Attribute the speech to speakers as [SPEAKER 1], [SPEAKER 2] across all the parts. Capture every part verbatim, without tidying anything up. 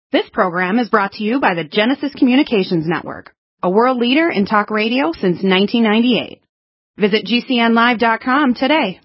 [SPEAKER 1] This program is brought to you by the Genesis Communications Network, a world leader in talk radio since nineteen ninety-eight. Visit G C N live dot com today.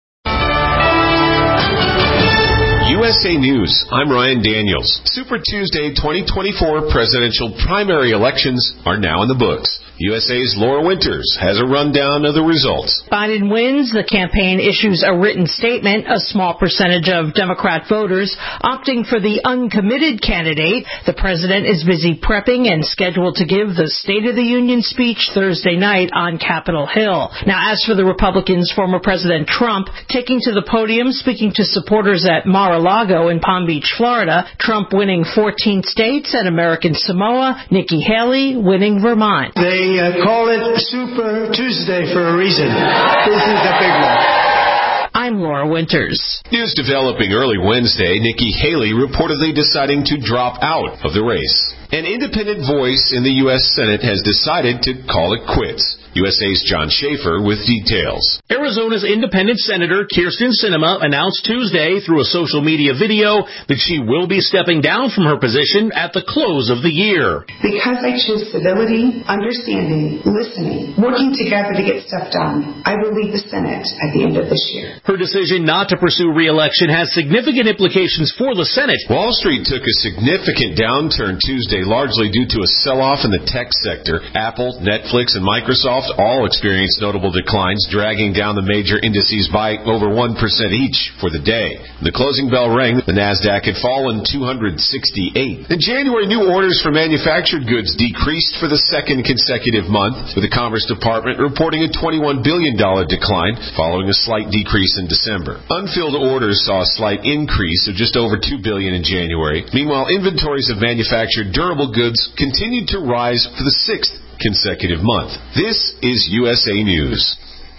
[SPEAKER 2] U S A News, I'm Ryan Daniels. Super Tuesday twenty twenty-four presidential primary elections are now in the books. U S A's Laura Winters has a rundown of the results.
[SPEAKER 3] Biden wins. The campaign issues a written statement. A small percentage of Democrat voters opting for the uncommitted candidate. The president is busy prepping and scheduled to give the State of the Union speech Thursday night on Capitol Hill. Now, as for the Republicans, former President Trump taking to the podium, speaking to supporters at Mar-a-Lago in Palm Beach, Florida. Trump winning fourteen states and American Samoa. Nikki Haley winning Vermont.
[SPEAKER 4] They uh, call it Super Tuesday for a reason. This is a big one.
[SPEAKER 3] I'm Laura Winters.
[SPEAKER 2] News developing early Wednesday, Nikki Haley reportedly deciding to drop out of the race. An independent voice in the U S Senate has decided to call it quits. U S A's John Schaefer with details.
[SPEAKER 5] Arizona's independent Senator Kyrsten Sinema announced Tuesday through a social media video that she will be stepping down from her position at the close of the year.
[SPEAKER 6] Because I choose civility, understanding, listening, working together to get stuff done, I will leave the Senate at the end of this year.
[SPEAKER 5] Her decision not to pursue re-election has significant implications for the Senate.
[SPEAKER 2] Wall Street took a significant downturn Tuesday, largely due to a sell-off in the tech sector. Apple, Netflix, and Microsoft all experienced notable declines, dragging down the major indices by over one percent each for the day. The closing bell rang. The NASDAQ had fallen two hundred sixty-eight. In January, new orders for manufactured goods decreased for the second consecutive month, with the Commerce Department reporting a twenty-one billion dollars decline, following a slight decrease in December. Unfilled orders saw a slight increase of just over two billion dollars in January. Meanwhile, inventories of manufactured durable goods continued to rise for the sixth consecutive month. This is U S A News.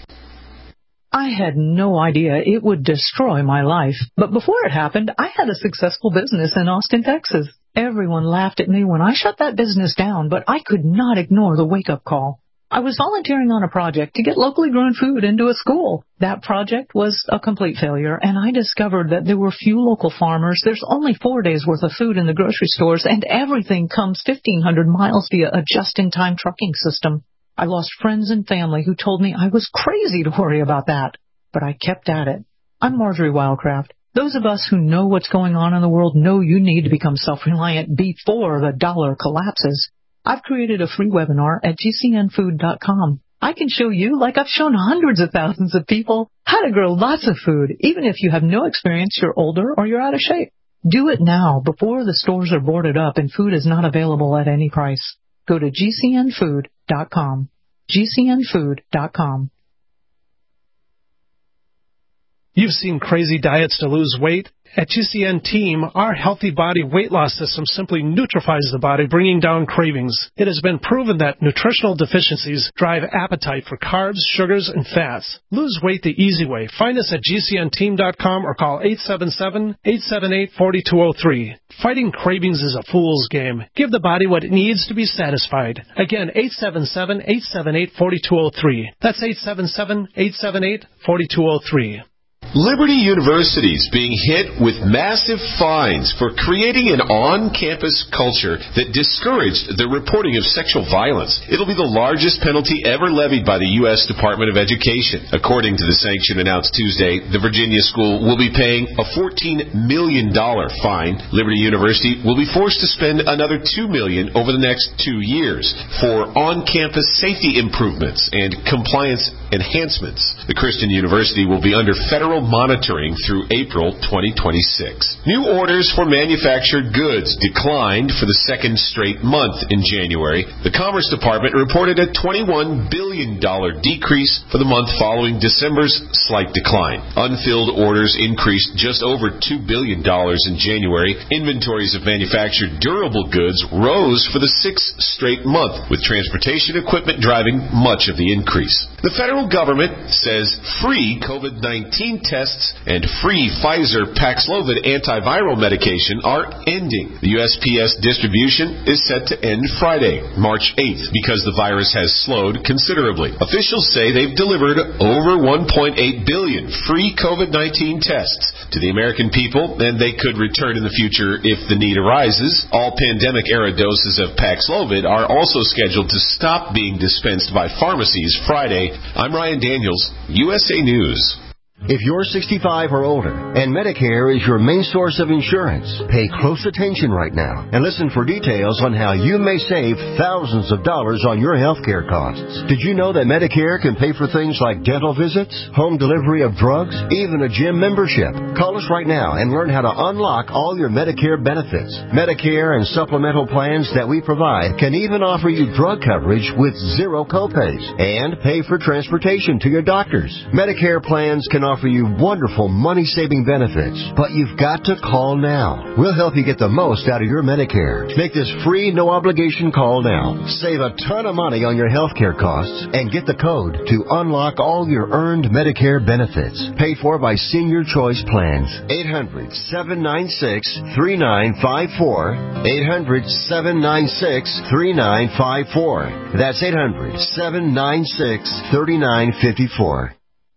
[SPEAKER 7] I had no idea it would destroy my life, but before it happened, I had a successful business in Austin, Texas. Everyone laughed at me when I shut that business down, but I could not ignore the wake-up call. I was volunteering on a project to get locally grown food into a school. That project was a complete failure, and I discovered that there were few local farmers. There's only four days' worth of food in the grocery stores, and everything comes fifteen hundred miles via a just-in-time trucking system. I lost friends and family who told me I was crazy to worry about that, but I kept at it. I'm Marjorie Wildcraft. Those of us who know what's going on in the world know you need to become self-reliant before the dollar collapses. I've created a free webinar at G C N food dot com. I can show you, like I've shown hundreds of thousands of people, how to grow lots of food, even if you have no experience, you're older, or you're out of shape. Do it now, before the stores are boarded up and food is not available at any price. Go to G C N food dot com. G C N food dot com.
[SPEAKER 8] You've seen crazy diets to lose weight. At G C N Team, our Healthy Body Weight Loss System simply neutralizes the body, bringing down cravings. It has been proven that nutritional deficiencies drive appetite for carbs, sugars, and fats. Lose weight the easy way. Find us at G C N team dot com or call eight seven seven, eight seven eight, four two zero three. Fighting cravings is a fool's game. Give the body what it needs to be satisfied. Again, eight seven seven, eight seven eight, four two zero three. That's eight seven seven, eight seven eight, four two zero three.
[SPEAKER 2] Liberty University is being hit with massive fines for creating an on-campus culture that discouraged the reporting of sexual violence. It'll be the largest penalty ever levied by the U S Department of Education. According to the sanction announced Tuesday, the Virginia school will be paying a fourteen million dollars fine. Liberty University will be forced to spend another two million dollars over the next two years for on-campus safety improvements and compliance enhancements. The Christian University will be under federal monitoring through April twenty twenty-six. New orders for manufactured goods declined for the second straight month in January. The Commerce Department reported a twenty-one billion dollars decrease for the month following December's slight decline. Unfilled orders increased just over two billion dollars in January. Inventories of manufactured durable goods rose for the sixth straight month, with transportation equipment driving much of the increase. The Federal federal government says free COVID nineteen tests and free Pfizer Paxlovid antiviral medication are ending. The U S P S distribution is set to end Friday, March eighth, because the virus has slowed considerably. Officials say they've delivered over one point eight billion free COVID nineteen tests to the American people, and they could return in the future if the need arises. All pandemic-era doses of Paxlovid are also scheduled to stop being dispensed by pharmacies Friday. I'm Ryan Daniels, U S A News.
[SPEAKER 9] If you're sixty-five or older and Medicare is your main source of insurance, pay close attention right now and listen for details on how you may save thousands of dollars on your health care costs. Did you know that Medicare can pay for things like dental visits, home delivery of drugs, even a gym membership? Call us right now and learn how to unlock all your Medicare benefits. Medicare and supplemental plans that we provide can even offer you drug coverage with zero copays and pay for transportation to your doctors. Medicare plans can offer you wonderful money-saving benefits, but you've got to call now. We'll help you get the most out of your Medicare. Make this free, no-obligation call now. Save a ton of money on your health care costs and get the code to unlock all your earned Medicare benefits. Paid for by Senior Choice Plans. eight hundred, seven nine six, three nine five four. eight hundred, seven nine six, three nine five four. That's eight hundred, seven nine six, three nine five four.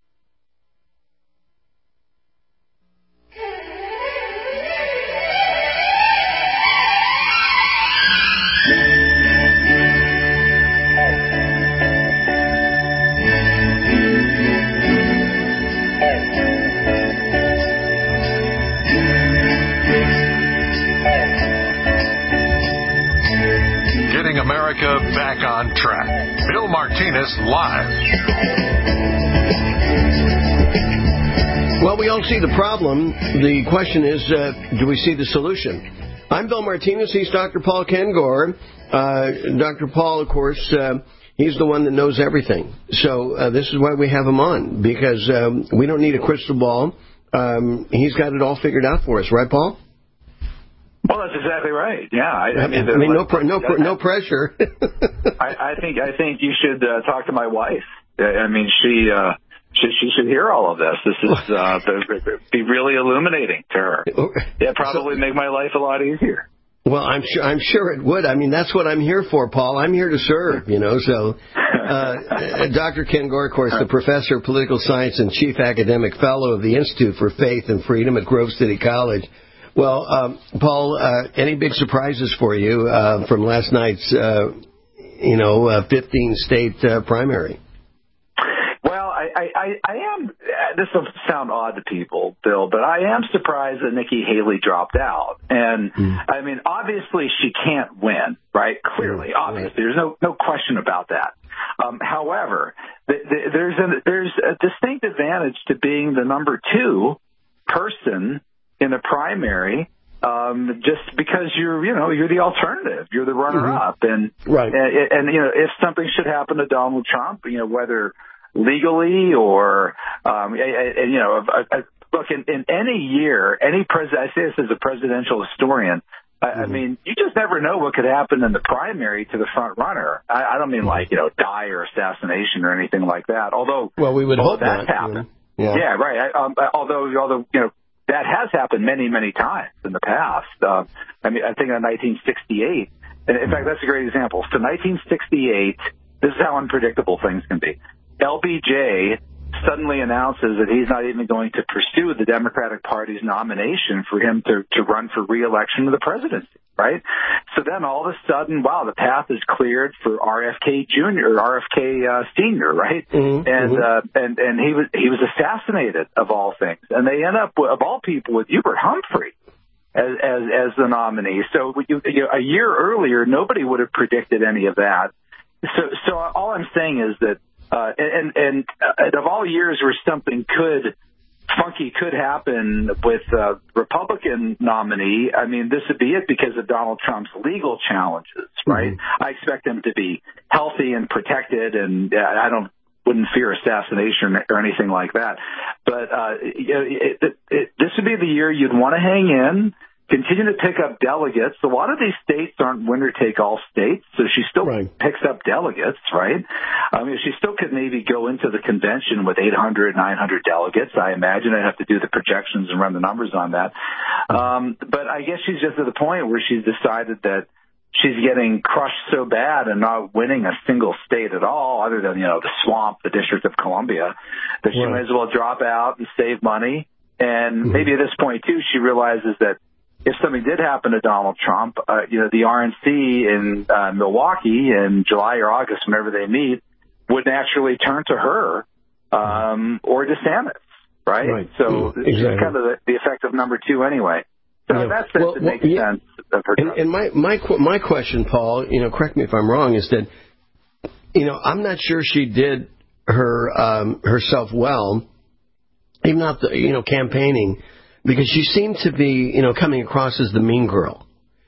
[SPEAKER 10] America back on track. Bill Martinez live.
[SPEAKER 11] Well, we all see the problem. The question is, uh, do we see the solution? I'm Bill Martinez. He's Doctor Paul Kengor. Uh, Doctor Paul, of course, uh, he's the one that knows everything. So uh, this is why we have him on, because um, we don't need a crystal ball. Um, he's got it all figured out for us. Right, Paul?
[SPEAKER 12] Well, that's exactly right. Yeah, I, I mean,
[SPEAKER 11] I mean, no, pr- no, pr- no pressure.
[SPEAKER 12] I, I think I think you should uh, talk to my wife. I mean, she uh, she she should hear all of this. This is uh, be really illuminating to her. Yeah, probably so, make my life a lot easier.
[SPEAKER 11] Well, I'm sure I'm sure it would. I mean, that's what I'm here for, Paul. I'm here to serve. You know, so uh, Doctor Ken Gore, of course, the professor of political science and chief academic fellow of the Institute for Faith and Freedom at Grove City College. Well, um, Paul, uh, any big surprises for you uh, from last night's, uh, you know, uh, fifteen state uh, primary?
[SPEAKER 12] Well, I, I, I am. This will sound odd to people, Bill, but I am surprised that Nikki Haley dropped out. And mm. I mean, obviously, she can't win, right? Clearly, mm. obviously, there's no no question about that. Um, however, th- th- there's a, there's a distinct advantage to being the number two person in a primary, um, just because you're, you know, you're the alternative, you're the runner-up, mm-hmm. and
[SPEAKER 11] right,
[SPEAKER 12] and, and you know, if something should happen to Donald Trump, you know, whether legally or, um, and, you know, I, I, look, in, in any year, any president, I say this as a presidential historian, I, mm-hmm. I mean, you just never know what could happen in the primary to the front runner. I, I don't mean like, you know, die or assassination or anything like that. Although,
[SPEAKER 11] well, we would hope
[SPEAKER 12] that
[SPEAKER 11] not.
[SPEAKER 12] happened.
[SPEAKER 11] Yeah,
[SPEAKER 12] yeah right. I, um, although, although, you know. That has happened many, many times in the past. Uh, I mean, I think in nineteen sixty-eight, and in fact, that's a great example. So nineteen sixty-eight, this is how unpredictable things can be. L B J suddenly announces that he's not even going to pursue the Democratic Party's nomination for him to, to run for re-election to the presidency, right? So then all of a sudden, wow, the path is cleared for R F K Junior or R F K uh, Senior, right?
[SPEAKER 11] Mm-hmm.
[SPEAKER 12] And uh, and and he was he was assassinated of all things, and they end up with, of all people with Hubert Humphrey as as, as the nominee. So you, you know, a year earlier, nobody would have predicted any of that. So so all I'm saying is that. Uh, and and uh, of all years where something could, funky could happen with a Republican nominee, I mean, this would be it because of Donald Trump's legal challenges, right? Mm-hmm. I expect him to be healthy and protected, and uh, I don't wouldn't fear assassination or anything like that. But uh, you know, it, it, it, this would be the year you'd want to hang in, continue to pick up delegates. A lot of these states aren't winner-take-all states, so she still right. picks up delegates, right? I mean, she still could maybe go into the convention with eight hundred, nine hundred delegates. I imagine I'd have to do the projections and run the numbers on that. Um, but I guess she's just at the point where she's decided that she's getting crushed so bad and not winning a single state at all, other than, you know, the swamp, the District of Columbia, that she right. might as well drop out and save money. And mm-hmm. maybe at this point, too, she realizes that if something did happen to Donald Trump, uh, you know, the R N C in uh, Milwaukee in July or August, whenever they meet, would naturally turn to her um, or DeSantis, right? right. So mm, exactly. It's kind of the, the effect of number two anyway. So yeah. that's well, it makes well, yeah. sense of her.
[SPEAKER 11] And, and my my my question, Paul, you know, correct me if I'm wrong, is that, you know, I'm not sure she did her um, herself well, even not the, you know, campaigning, because she seemed to be, you know, coming across as the mean girl,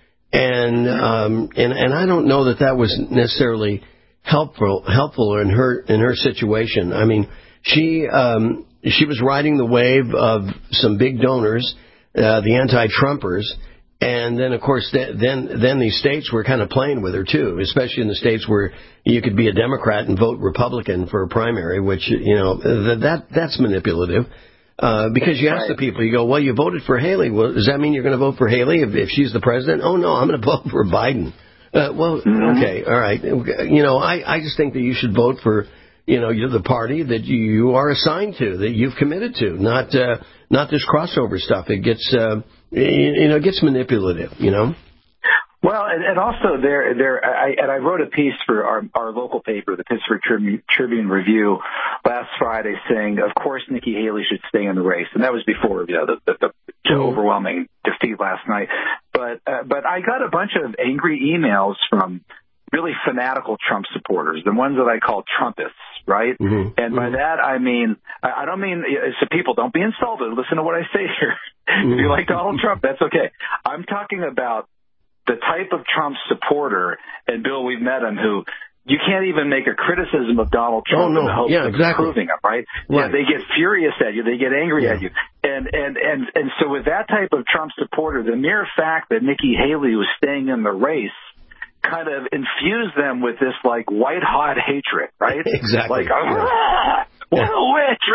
[SPEAKER 11] and um, and and I don't know that that was necessarily helpful helpful in her in her situation. I mean, she um, she was riding the wave of some big donors. Uh, the anti-Trumpers, and then, of course, th- then then these states were kind of playing with her, too, especially in the states where you could be a Democrat and vote Republican for a primary, which, you know, th- that that's manipulative, uh, because you ask the people, you go, well, you voted for Haley. Well, does that mean you're going to vote for Haley if, if she's the president? Oh, no, I'm going to vote for Biden. Uh, well, mm-hmm. okay, all right. You know, I, I just think that you should vote for, you know, you're the party that you are assigned to, that you've committed to, not uh, not this crossover stuff. It gets, uh, you know, it gets manipulative, you know.
[SPEAKER 12] Well, and, and also there, there, I, and I wrote a piece for our, our local paper, the Pittsburgh Tribune, Tribune Review, last Friday, saying, of course, Nikki Haley should stay in the race, and that was before, you know, the, the, the overwhelming defeat last night. But uh, but I got a bunch of angry emails from really fanatical Trump supporters, the ones that I call Trumpists, right? Mm-hmm. And by mm-hmm. that, I mean, I don't mean, so people, don't be insulted. Listen to what I say here. Mm-hmm. If you like Donald Trump, that's okay. I'm talking about the type of Trump supporter, and Bill, we've met him, who you can't even make a criticism of Donald Trump
[SPEAKER 11] oh, no.
[SPEAKER 12] in the hopes
[SPEAKER 11] yeah,
[SPEAKER 12] of
[SPEAKER 11] exactly.
[SPEAKER 12] improving him, right?
[SPEAKER 11] right?
[SPEAKER 12] Yeah, they get furious at you. They get angry
[SPEAKER 11] yeah.
[SPEAKER 12] at you. And, and, and, and so with that type of Trump supporter, the mere fact that Nikki Haley was staying in the race kind of infused them with this, like, white-hot hatred, right?
[SPEAKER 11] Exactly.
[SPEAKER 12] Like, ah, what a witch!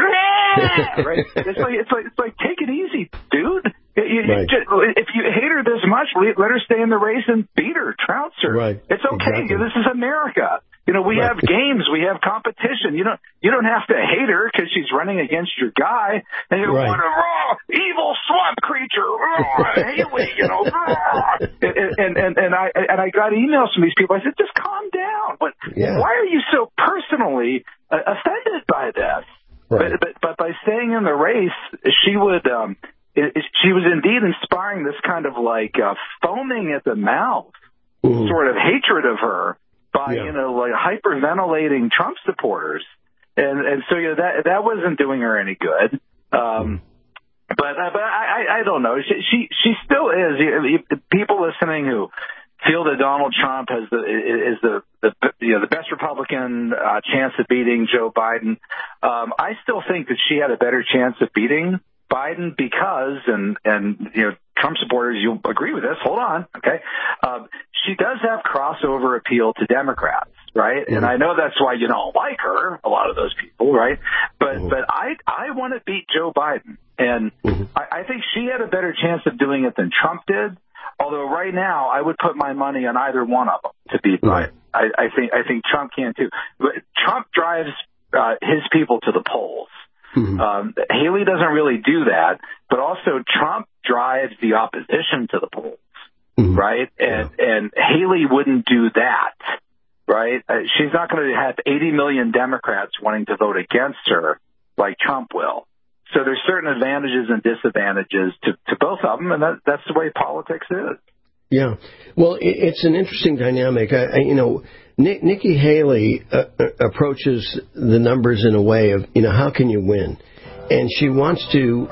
[SPEAKER 12] Right? It's like, it's like, it's like, take it easy, dude. You, right. you just, if you hate her this much, let her stay in the race and beat her, trounce her.
[SPEAKER 11] Right.
[SPEAKER 12] It's okay.
[SPEAKER 11] Exactly.
[SPEAKER 12] This is America. You know, we right. have games, we have competition. You don't, you don't have to hate her because she's running against your guy. And you right. want a raw, evil swamp creature, raw, Haley, you know, raw. And, and, and, and I and I got emails from these people. I said, just calm down. But
[SPEAKER 11] yeah.
[SPEAKER 12] why are you so personally uh, offended by this? Right. But, but but by staying in the race, she would. Um, it, it, she was indeed inspiring this kind of like uh, foaming at the mouth mm-hmm. sort of hatred of her. By, yeah. you know, like hyperventilating Trump supporters. And, and so, you know, that, that wasn't doing her any good. Um, but, uh, but I, I don't know. She, she, she still is. You, you, people listening who feel that Donald Trump has the, is the, the, you know, the best Republican, uh, chance of beating Joe Biden. Um, I still think that she had a better chance of beating Biden because, and, and, you know, Trump supporters, you'll agree with this. Hold on. Okay. Um, she does have crossover appeal to Democrats, right? Mm-hmm. And I know that's why you don't like her, a lot of those people, right? But, mm-hmm. but I, I want to beat Joe Biden. And mm-hmm. I, I think she had a better chance of doing it than Trump did. Although right now I would put my money on either one of them to beat Biden. I, I think, I think Trump can too. But Trump drives uh, his people to the polls. Mm-hmm. Um, Haley doesn't really do that, but also Trump drives the opposition to the polls, mm-hmm. right? And yeah. and Haley wouldn't do that, right? Uh, she's not going to have eighty million Democrats wanting to vote against her like Trump will. So there's certain advantages and disadvantages to, to both of them, and that, that's the way politics is.
[SPEAKER 11] Yeah. Well, it's an interesting dynamic. I, I, you know, Nick, Nikki Haley uh, approaches the numbers in a way of, you know, how can you win? And she wants to,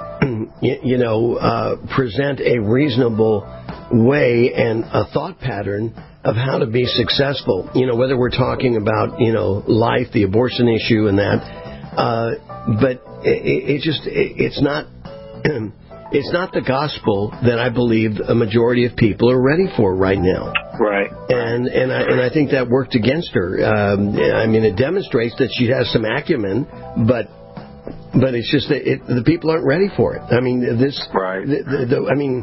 [SPEAKER 11] you know, uh, present a reasonable way and a thought pattern of how to be successful. You know, whether we're talking about, you know, life, the abortion issue and that. Uh, but it, it just, it, it's not... it's not the gospel that I believe a majority of people are ready for right now.
[SPEAKER 12] Right.
[SPEAKER 11] And and I, and I think that worked against her. Um, I mean, it demonstrates that she has some acumen, but but it's just that it, the people aren't ready for it. I mean, this.
[SPEAKER 12] Right.
[SPEAKER 11] The, the, the, I mean.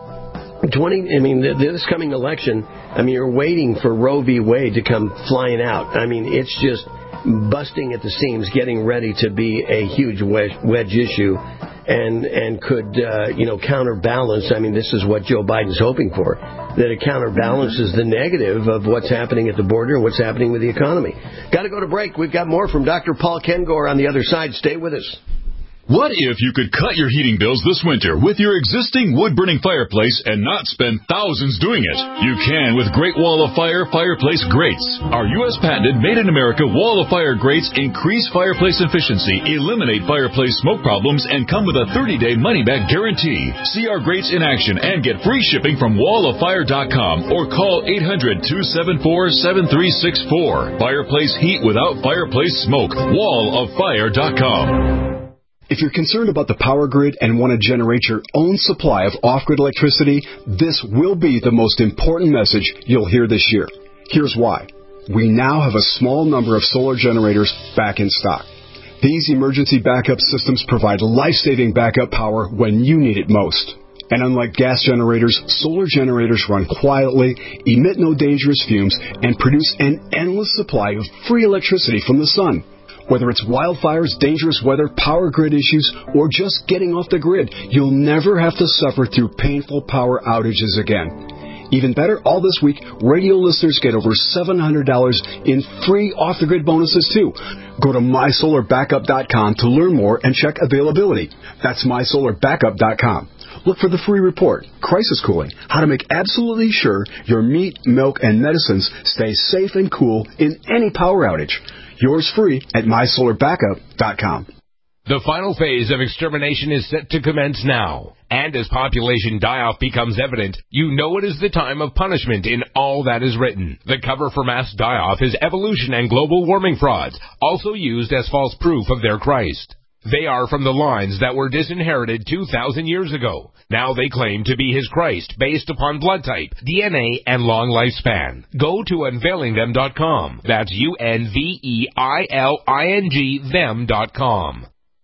[SPEAKER 11] Twenty. I mean, this coming election. I mean, you're waiting for Roe v. Wade to come flying out. I mean, it's just busting at the seams, getting ready to be a huge wedge, wedge issue, and and could uh, you know counterbalance. I mean, this is what Joe Biden's hoping for, that it counterbalances the negative of what's happening at the border and what's happening with the economy. Got to go to break. We've got more from Doctor Paul Kengor on the other side. Stay with us.
[SPEAKER 13] What if you could cut your heating bills this winter with your existing wood-burning fireplace and not spend thousands doing it? You can with Great Wall of Fire Fireplace Grates. Our U S patented made-in-America Wall of Fire grates increase fireplace efficiency, eliminate fireplace smoke problems, and come with a thirty-day money-back guarantee. See our grates in action and get free shipping from wall of fire dot com or call eight hundred, two seven four, seven three six four. Fireplace heat without fireplace smoke. wall of fire dot com.
[SPEAKER 14] If you're concerned about the power grid and want to generate your own supply of off-grid electricity, this will be the most important message you'll hear this year. Here's why. We now have a small number of solar generators back in stock. These emergency backup systems provide life-saving backup power when you need it most. And unlike gas generators, solar generators run quietly, emit no dangerous fumes, and produce an endless supply of free electricity from the sun. Whether it's wildfires, dangerous weather, power grid issues, or just getting off the grid, you'll never have to suffer through painful power outages again. Even better, all this week, radio listeners get over seven hundred dollars in free off-the-grid bonuses, too. Go to my solar backup dot com to learn more and check availability. That's my solar backup dot com. Look for the free report, Crisis Cooling, how to make absolutely sure your meat, milk, and medicines stay safe and cool in any power outage. Yours free at my solar backup dot com.
[SPEAKER 15] The final phase of extermination is set to commence now. And as population die-off becomes evident, you know it is the time of punishment in all that is written. The cover for mass die-off is evolution and global warming frauds, also used as false proof of their Christ. They are from the lines that were disinherited two thousand years ago. Now they claim to be his Christ based upon blood type, D N A, and long lifespan. Go to unveiling them dot com. That's U N V E I L I N G them dot com.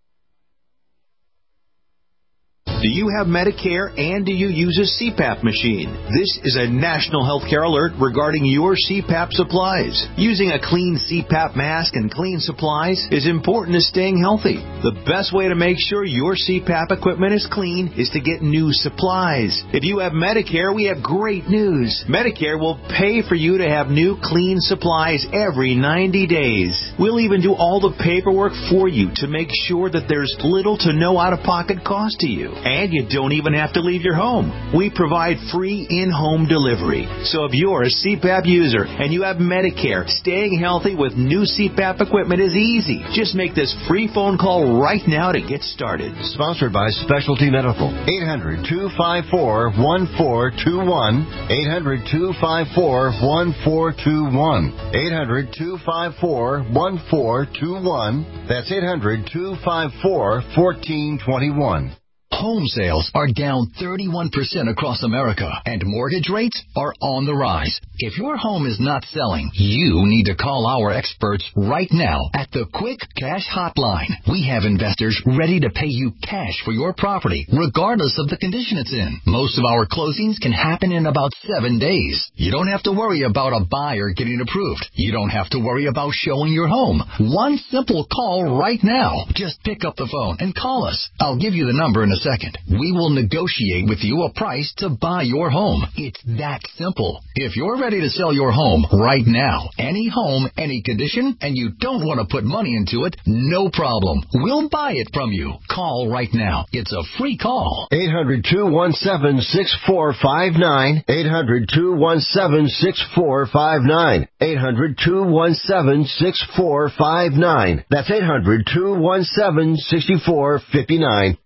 [SPEAKER 16] Do you have Medicare and do you use a C PAP machine? This is a national healthcare alert regarding your C PAP supplies. Using a clean C PAP mask and clean supplies is important to staying healthy. The best way to make sure your C PAP equipment is clean is to get new supplies. If you have Medicare, we have great news. Medicare will pay for you to have new clean supplies every ninety days. We'll even do all the paperwork for you to make sure that there's little to no out-of-pocket cost to you. And you don't even have to leave your home. We provide free in-home delivery. So if you're a C PAP user and you have Medicare, staying healthy with new C PAP equipment is easy. Just make this free phone call right now to get started.
[SPEAKER 9] Sponsored by Specialty Medical. eight hundred, two five four, one four two one. eight hundred, two five four, one four two one. eight hundred, two five four, one four two one. That's eight hundred, two five four, one four two one.
[SPEAKER 17] Home sales are down thirty-one percent across America, and mortgage rates are on the rise. If your home is not selling, you need to call our experts right now at the Quick Cash Hotline. We have investors ready to pay you cash for your property, regardless of the condition it's in. Most of our closings can happen in about seven days. You don't have to worry about a buyer getting approved. You don't have to worry about showing your home. One simple call right now. Just pick up the phone and call us. I'll give you the number in a second. We will negotiate with you a price to buy your home. It's that simple. If you're ready to sell your home right now, any home, any condition, and you don't want to put money into it, no problem. We'll buy it from you. Call right now. It's a free call.
[SPEAKER 9] eight hundred, two one seven, six four five nine. eight hundred, two one seven, six four five nine. eight hundred, two one seven, six four five nine. That's eight hundred, two one seven, six four five nine.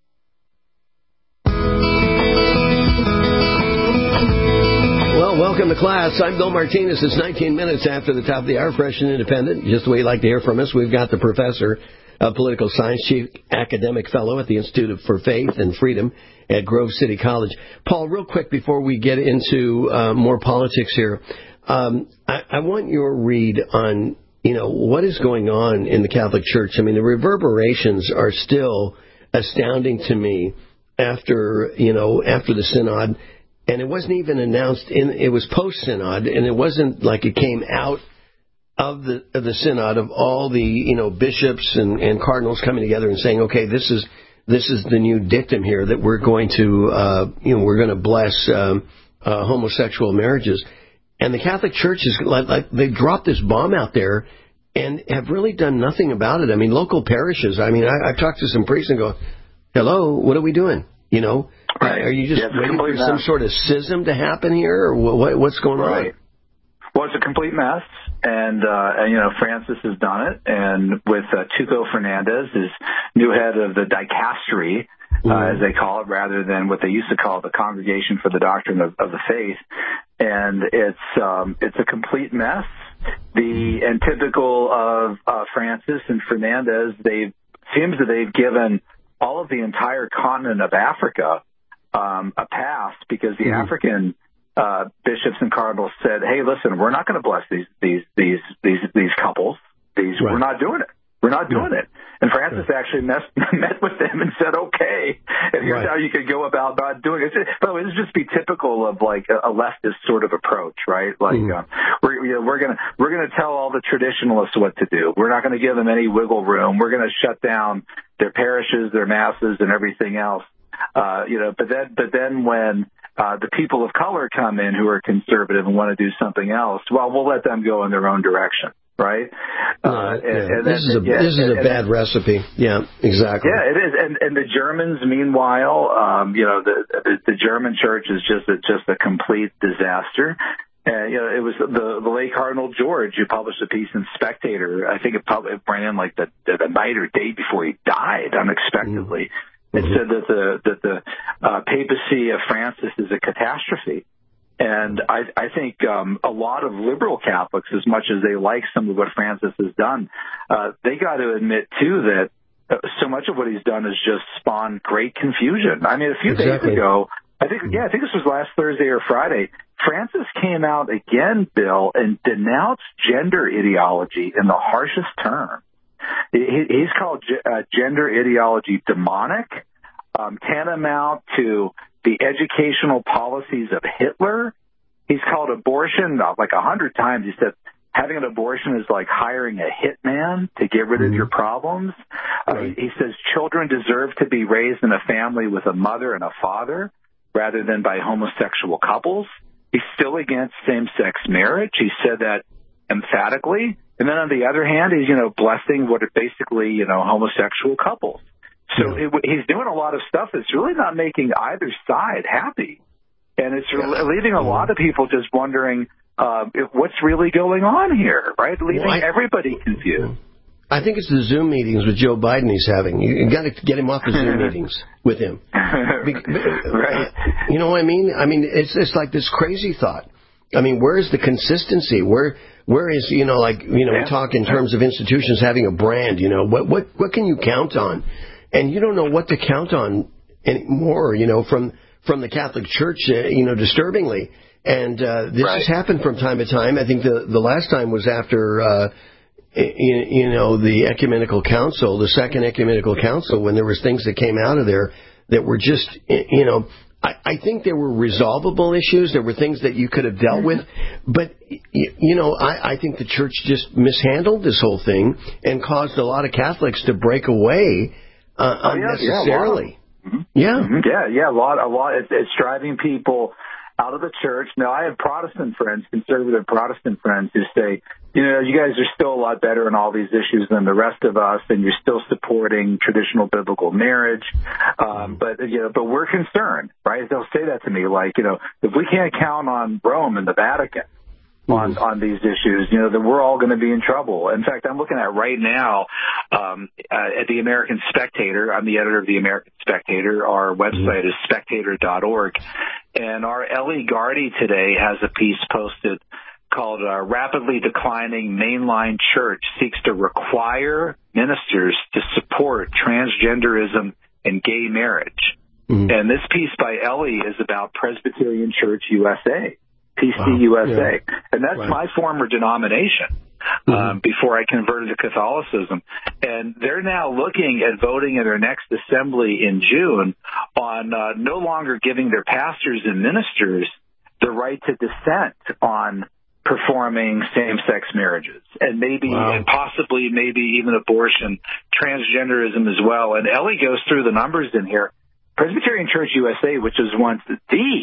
[SPEAKER 11] Welcome to class. I'm Bill Martinez. It's nineteen minutes after the top of the hour, fresh and independent. Just the way you like to hear from us. We've got the professor, a political science, chief academic fellow at the Institute for Faith and Freedom at Grove City College. Paul, real quick before we get into uh, more politics here, um, I, I want your read on, you know, what is going on in the Catholic Church. I mean, the reverberations are still astounding to me after, you know, after the synod. And it wasn't even announced in, it was post-synod, and it wasn't like it came out of the of the synod of all the, you know, bishops and, and cardinals coming together and saying, okay, this is this is the new dictum here that we're going to, uh, you know, we're going to bless um, uh, homosexual marriages. And the Catholic Church is like, like they dropped this bomb out there and have really done nothing about it. I mean, local parishes. I mean, I, I've talked to some priests and go, hello, what are we doing? You know, right. Are you just yeah, waiting for some mess. sort of schism to happen here, or what, what's going right. on?
[SPEAKER 12] Well, it's a complete mess, and, uh, and you know, Francis has done it, and with uh, Tuco Fernandez, his new head of the dicastery, uh, mm. as they call it, rather than what they used to call the Congregation for the Doctrine of, of the Faith, and it's um, it's a complete mess. The and typical of uh, Francis and Fernandez, they seems that they've given all of the entire continent of Africa um, a pass, because the mm-hmm. African uh, bishops and cardinals said, "Hey, listen, we're not going to bless these these these these these couples. These right. we're not doing it. We're not doing right. it." And Francis right. actually met met with them and said, "Okay, and here's right. how you can go about not doing it." But it would just be typical of like a leftist sort of approach, right? Like mm-hmm. um, we're you know, we're gonna we're gonna tell all the traditionalists what to do. We're not going to give them any wiggle room. We're going to shut down their parishes, their masses, and everything else. Uh, you know, but then but then when uh, the people of color come in who are conservative and want to do something else, well, we'll let them go in their own direction. Right.
[SPEAKER 11] Uh, uh, and, yeah. and this then, is a yeah, this is and, a bad and, recipe. Yeah, exactly.
[SPEAKER 12] Yeah, it is. And and the Germans, meanwhile, um, you know, the, the the German church is just a, just a complete disaster. And you know, it was the the late Cardinal George who published a piece in Spectator. I think it probably ran in like the the night or day before he died unexpectedly. Mm-hmm. It said that the that the uh, papacy of Francis is a catastrophe. And I, I think um, a lot of liberal Catholics, as much as they like some of what Francis has done, uh, they got to admit, too, that so much of what he's done has just spawned great confusion. I mean, a few exactly. days ago, I think, yeah, I think this was last Thursday or Friday, Francis came out again, Bill, and denounced gender ideology in the harshest terms. He, he's called uh, gender ideology demonic, um, tantamount to the educational policies of Hitler. He's called abortion like a hundred times. He said having an abortion is like hiring a hitman to get rid of mm-hmm. your problems. Right. Uh, he says children deserve to be raised in a family with a mother and a father rather than by homosexual couples. He's still against same-sex marriage. He said that emphatically. And then on the other hand, he's, you know, blessing what are basically, you know, homosexual couples. So it, he's doing a lot of stuff that's really not making either side happy. And it's yeah. leaving a lot of people just wondering uh, if, what's really going on here, right? Leaving well, I, everybody confused.
[SPEAKER 11] I think it's the Zoom meetings with Joe Biden he's having. You got to get him off the Zoom meetings with him. Right. You know what I mean? I mean, it's it's like this crazy thought. I mean, where's the consistency? Where where is, you know, like, you know, yeah. we talk in terms of institutions having a brand, you know, what what what can you count on? And you don't know what to count on anymore, you know, from from the Catholic Church, uh, you know, disturbingly. And uh, this right. has happened from time to time. I think the the last time was after, uh, you, you know, the Ecumenical Council, the Second Ecumenical Council, when there was things that came out of there that were just, you know, I, I think there were resolvable issues. There were things that you could have dealt with. But, you know, I, I think the Church just mishandled this whole thing and caused a lot of Catholics to break away Uh,
[SPEAKER 12] oh, yeah,
[SPEAKER 11] unnecessarily.
[SPEAKER 12] Yeah, mm-hmm.
[SPEAKER 11] yeah.
[SPEAKER 12] Mm-hmm. yeah, yeah, a lot, a lot. It's, it's driving people out of the church. Now, I have Protestant friends, conservative Protestant friends, who say, you know, you guys are still a lot better in all these issues than the rest of us, and you're still supporting traditional biblical marriage. Um, but you know, but we're concerned, right? They'll say that to me, like, you know, if we can't count on Rome and the Vatican on on these issues, you know, then we're all going to be in trouble. In fact, I'm looking at right now um, uh, at the American Spectator. I'm the editor of the American Spectator. Our website is spectator dot org. And our Ellie Gardy today has a piece posted called uh, Rapidly Declining Mainline Church Seeks to Require Ministers to Support Transgenderism and Gay Marriage. Mm-hmm. And this piece by Ellie is about Presbyterian Church U S A, P C U S A. Wow. Yeah. And that's right. My former denomination. Mm-hmm. Um, before I converted to Catholicism. And they're now looking at voting in their next assembly in June on uh, no longer giving their pastors and ministers the right to dissent on performing same-sex marriages and maybe wow. and possibly maybe even abortion, transgenderism as well. And Ellie goes through the numbers in here. Presbyterian Church U S A, which was once the,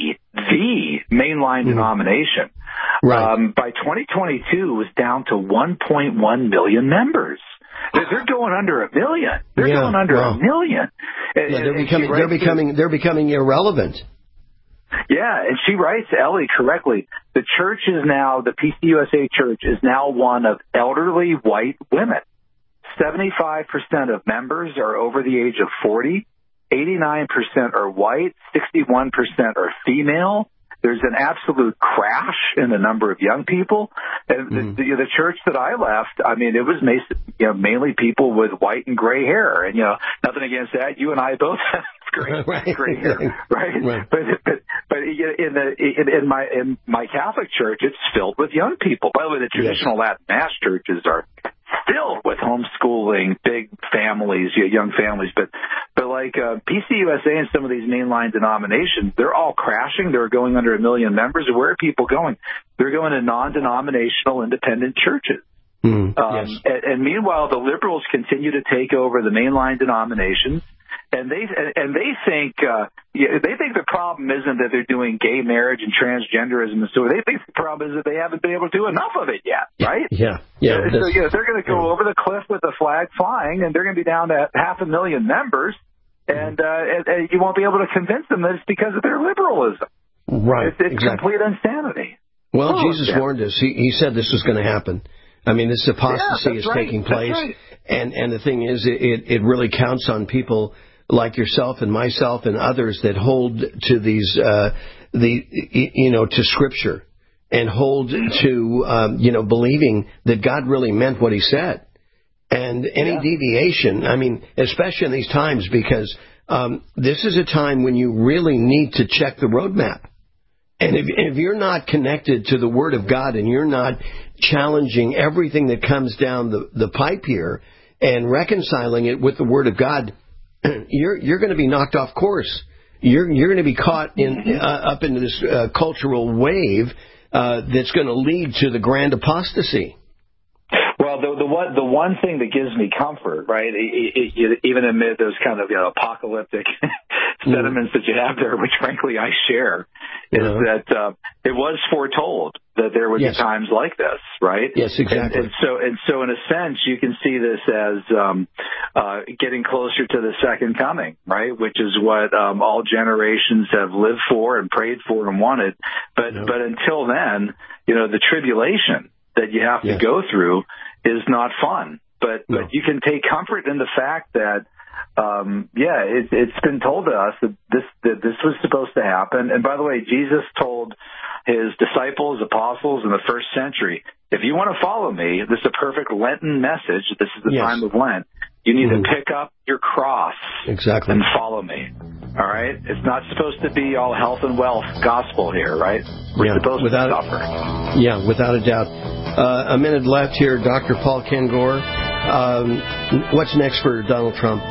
[SPEAKER 12] the mainline mm-hmm. denomination, right. um, by twenty twenty-two was down to one point one million members. They're, they're going under a million. They're yeah, going under wow. a million. And,
[SPEAKER 11] yeah, they're becoming they're becoming they're becoming irrelevant.
[SPEAKER 12] Yeah, and she writes, Ellie, correctly, the church is now, the P C U S A church is now one of elderly white women. seventy-five percent of members are over the age of forty. eighty-nine percent are white, sixty-one percent are female. There's an absolute crash in the number of young people. And mm. the, the, the church that I left, I mean, it was you know, mainly people with white and gray hair. And, you know, nothing against that. You and I both have gray, right. gray hair, right? right. But, but, but in, the, in, in, my, in my Catholic church, it's filled with young people. By the way, the traditional yes. Latin Mass churches are filled with homeschooling, big families, you know, young families. But, but like uh, P C U S A and some of these mainline denominations, they're all crashing. They're going under a million members. Where are people going? They're going to non-denominational independent churches. Mm, um, yes. and, and meanwhile, the liberals continue to take over the mainline denominations. And they and they think uh, they think the problem isn't that they're doing gay marriage and transgenderism and so they think the problem is that they haven't been able to do enough of it yet, right?
[SPEAKER 11] Yeah, yeah.
[SPEAKER 12] So, so yeah, they're going to go yeah. over the cliff with the flag flying, and they're going to be down to half a million members, and, uh, and, and you won't be able to convince them that it's because of their liberalism.
[SPEAKER 11] Right,
[SPEAKER 12] it's, it's
[SPEAKER 11] exactly.
[SPEAKER 12] complete insanity.
[SPEAKER 11] Well,
[SPEAKER 12] oh,
[SPEAKER 11] Jesus
[SPEAKER 12] yeah.
[SPEAKER 11] warned us. He, he said this was going to happen. I mean, this apostasy
[SPEAKER 12] yeah,
[SPEAKER 11] is
[SPEAKER 12] right.
[SPEAKER 11] taking place,
[SPEAKER 12] right.
[SPEAKER 11] and and the thing is, it it really counts on people like yourself and myself and others that hold to these, uh, the you know, to Scripture and hold to um, you know, believing that God really meant what He said. And any yeah. deviation, I mean, especially in these times, because um, this is a time when you really need to check the roadmap. And if, if you're not connected to the Word of God and you're not challenging everything that comes down the, the pipe here and reconciling it with the Word of God, you're you're going to be knocked off course. You're you're going to be caught in uh, up into this uh, cultural wave uh, that's going to lead to the grand apostasy.
[SPEAKER 12] Well, the the one the one thing that gives me comfort, right, it, it, it, even amid those kind of you know, apocalyptic sentiments mm. that you have there, which frankly I share, is uh-huh. that uh, it was foretold that there would yes. be times like this, right?
[SPEAKER 11] Yes, exactly.
[SPEAKER 12] And, and so, and so, in a sense, you can see this as um, uh, getting closer to the second coming, right? Which is what um, all generations have lived for and prayed for and wanted. But no. but until then, you know, the tribulation that you have to yes. go through is not fun. But no. but you can take comfort in the fact that. Um, yeah, it, it's been told to us that this that this was supposed to happen. And by the way, Jesus told his disciples, apostles in the first century, if you want to follow me, this is a perfect Lenten message. This is the yes. time of Lent. You need mm-hmm. to pick up your cross
[SPEAKER 11] exactly.
[SPEAKER 12] and follow me. All right? It's not supposed to be all health and wealth gospel here, right? We're
[SPEAKER 11] yeah,
[SPEAKER 12] supposed
[SPEAKER 11] without,
[SPEAKER 12] to suffer.
[SPEAKER 11] Yeah, without a doubt. Uh, a minute left here, Doctor Paul Kengor. Um, what's next for Donald Trump?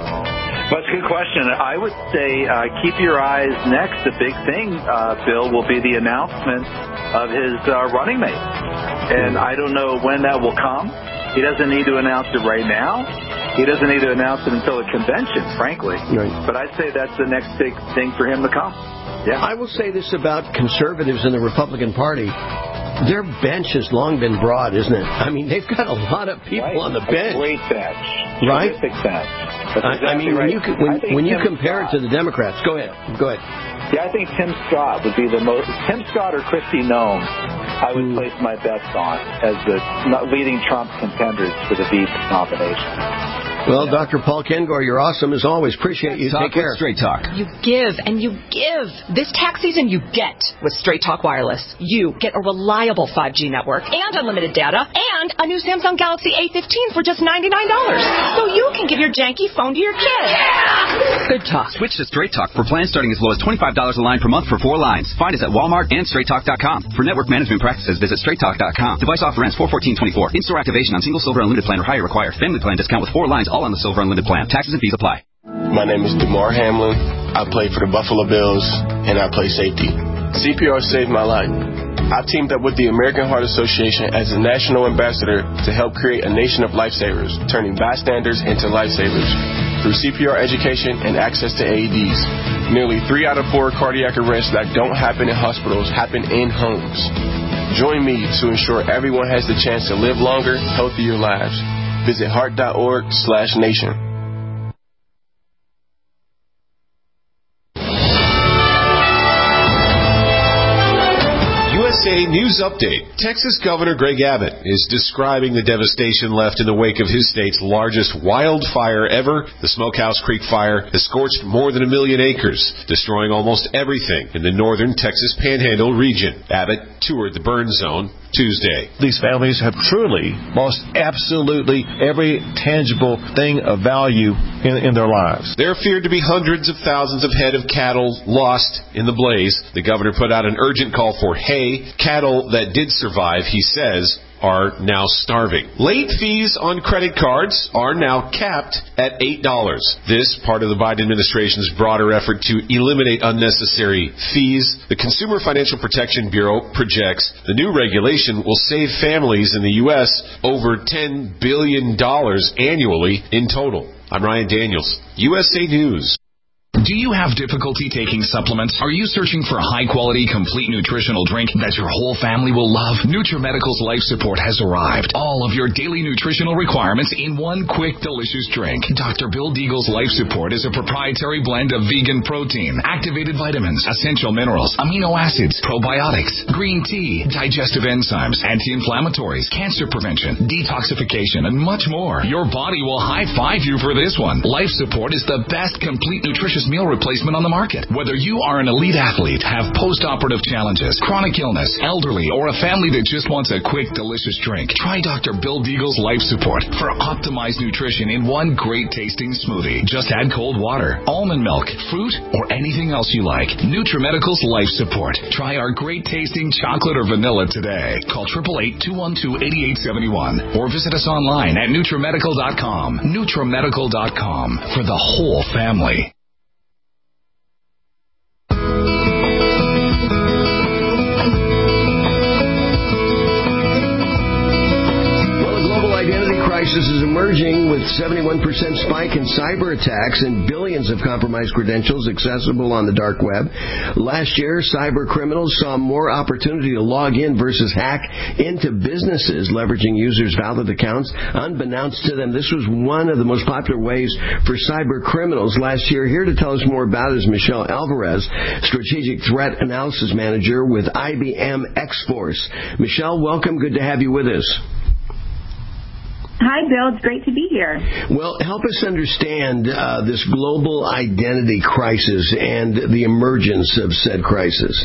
[SPEAKER 12] Well, that's a good question. I would say uh, keep your eyes next. The big thing, uh, Bill, will be the announcement of his uh, running mate. And I don't know when that will come. He doesn't need to announce it right now. He doesn't need to announce it until the convention, frankly.
[SPEAKER 11] Right.
[SPEAKER 12] But I'd say that's the next big thing for him to come. Yeah.
[SPEAKER 11] I will say this about conservatives in the Republican Party. Their bench has long been broad, isn't it? I mean, they've got a lot of people
[SPEAKER 12] right.
[SPEAKER 11] on the bench.
[SPEAKER 12] A great bench.
[SPEAKER 11] Right?
[SPEAKER 12] Terrific bench. Exactly
[SPEAKER 11] I, I mean,
[SPEAKER 12] right.
[SPEAKER 11] when you, when, when you compare
[SPEAKER 12] Scott,
[SPEAKER 11] it to the Democrats, go ahead. Go ahead.
[SPEAKER 12] Yeah, I think Tim Scott would be the most. Tim Scott or Kristi Noem, I would mm. place my bets on as the leading Trump contenders for the V P nomination.
[SPEAKER 11] Well, Doctor Paul Kengor, you're awesome as always. Appreciate you.
[SPEAKER 18] Talk
[SPEAKER 11] Take care.
[SPEAKER 18] Straight Talk.
[SPEAKER 19] You give and you give. This tax season, you get with Straight Talk Wireless. You get a reliable five G network and unlimited data and a new Samsung Galaxy A fifteen for just ninety-nine dollars. So you can give your janky phone to your kid. Yeah! Good talk.
[SPEAKER 18] Switch to Straight Talk for plans starting as low as twenty-five dollars a line per month for four lines. Find us at Walmart and straight talk dot com. For network management practices, visit straight talk dot com. Device offer ends four fourteen twenty-four. In-store activation on single silver unlimited plan or higher required. Family plan discount with four lines all on the silver unlimited plan. Taxes and fees apply.
[SPEAKER 20] My name is DeMar Hamlin. I play for the Buffalo Bills, and I play safety. C P R saved my life. I teamed up with the American Heart Association as a national ambassador to help create a nation of lifesavers, turning bystanders into lifesavers. Through C P R education and access to A E Ds, nearly three out of four cardiac arrests that don't happen in hospitals happen in homes. Join me to ensure everyone has the chance to live longer, healthier lives. Visit heart.org slash nation.
[SPEAKER 2] U S A News Update. Texas Governor Greg Abbott is describing the devastation left in the wake of his state's largest wildfire ever. The Smokehouse Creek Fire has scorched more than a million acres, destroying almost everything in the northern Texas Panhandle region. Abbott toured the burn zone Tuesday.
[SPEAKER 21] These families have truly lost absolutely every tangible thing of value in, in their lives.
[SPEAKER 2] There feared to be hundreds of thousands of head of cattle lost in the blaze. The governor put out an urgent call for hay. Cattle that did survive, he says, are now starving. Late fees on credit cards are now capped at eight dollars. This part of the Biden administration's broader effort to eliminate unnecessary fees. The Consumer Financial Protection Bureau projects the new regulation will save families in the U S over ten billion dollars annually in total. I'm Ryan Daniels, U S A News.
[SPEAKER 22] Do you have difficulty taking supplements? Are you searching for a high-quality, complete nutritional drink that your whole family will love? NutriMedical's Life Support has arrived. All of your daily nutritional requirements in one quick, delicious drink. Doctor Bill Deagle's Life Support is a proprietary blend of vegan protein, activated vitamins, essential minerals, amino acids, probiotics, green tea, digestive enzymes, anti-inflammatories, cancer prevention, detoxification, and much more. Your body will high-five you for this one. Life Support is the best complete nutritious meal replacement on the market. Whether you are an elite athlete, have post-operative challenges, chronic illness, elderly, or a family that just wants a quick, delicious drink, try Doctor Bill Deagle's Life Support for optimized nutrition in one great-tasting smoothie. Just add cold water, almond milk, fruit, or anything else you like. NutriMedical's Life Support. Try our great-tasting chocolate or vanilla today. Call eight eight eight, two one two, eight eight seven one or visit us online at NutriMedical dot com. NutriMedical dot com for the whole family.
[SPEAKER 11] Crisis is emerging with seventy-one percent spike in cyber attacks and billions of compromised credentials accessible on the dark web. Last year, cyber criminals saw more opportunity to log in versus hack into businesses, leveraging users' valid accounts. Unbeknownst to them, this was one of the most popular ways for cyber criminals last year. Here to tell us more about it is Michelle Alvarez, Strategic Threat Analysis Manager with I B M X-Force. Michelle, welcome. Good to have you with us.
[SPEAKER 23] Hi, Bill. It's great to be here.
[SPEAKER 11] Well, help us understand uh, this global identity crisis and the emergence of said crisis.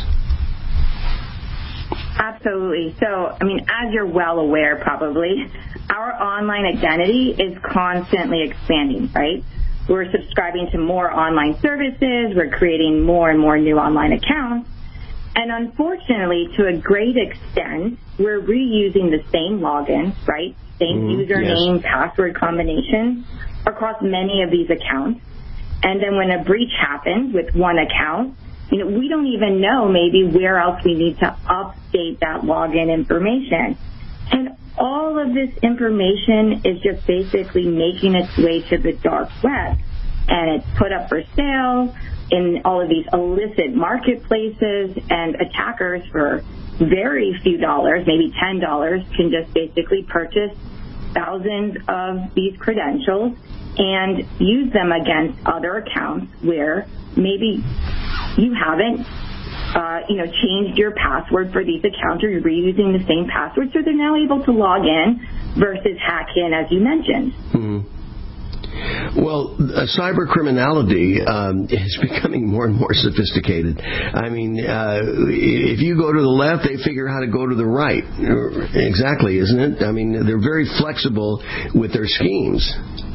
[SPEAKER 23] Absolutely. So, I mean, as you're well aware, probably, our online identity is constantly expanding, right? We're subscribing to more online services. We're creating more and more new online accounts. And unfortunately, to a great extent, we're reusing the same logins, right? Same mm, username, yes. password combination across many of these accounts. And then when a breach happens with one account, you know, we don't even know maybe where else we need to update that login information. And all of this information is just basically making its way to the dark web. And it's put up for sale in all of these illicit marketplaces, and attackers for very few dollars, maybe ten dollars, can just basically purchase thousands of these credentials and use them against other accounts where maybe you haven't uh, you know, changed your password for these accounts, or you're reusing the same password, so they're now able to log in versus hack in, as you mentioned.
[SPEAKER 11] Mm-hmm. Well, uh, cyber criminality um, is becoming more and more sophisticated. I mean, uh, if you go to the left, they figure out how to go to the right. Exactly, isn't it? I mean, they're very flexible with their schemes.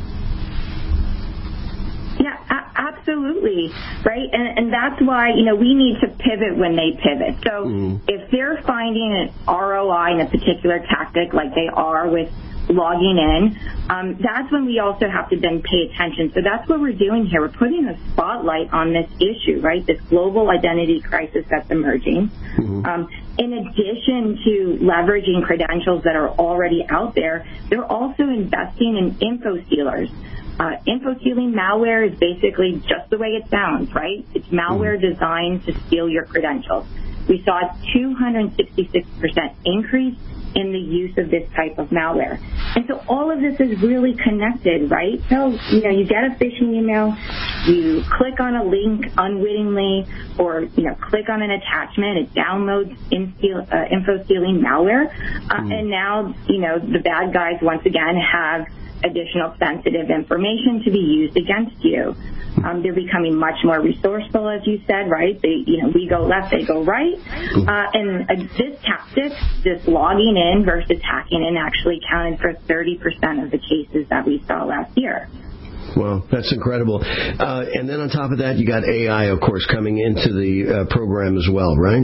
[SPEAKER 23] Yeah, a- absolutely, right? And, and that's why, you know, we need to pivot when they pivot. So mm. if they're finding an R O I in a particular tactic, like they are with logging in, um, that's when we also have to then pay attention. So that's what we're doing here. We're putting a spotlight on this issue, right? This global identity crisis that's emerging. Mm-hmm. Um, in addition to leveraging credentials that are already out there, they're also investing in info stealers. Uh, info stealing malware is basically just the way it sounds, right? It's malware mm-hmm. designed to steal your credentials. We saw a two hundred sixty-six percent increase in the use of this type of malware. And so all of this is really connected, right? So, you know, you get a phishing email, you click on a link unwittingly, or, you know, click on an attachment, it downloads info, uh, info stealing malware, uh, mm. and now, you know, the bad guys once again have additional sensitive information to be used against you. Um, they're becoming much more resourceful, as you said, right? They, you know, we go left, they go right. Uh, and uh, this tactic, this logging in versus hacking in, actually counted for thirty percent of the cases that we saw last year.
[SPEAKER 11] Well, that's incredible. Uh, and then on top of that, you got A I, of course, coming into the uh, program as well, right?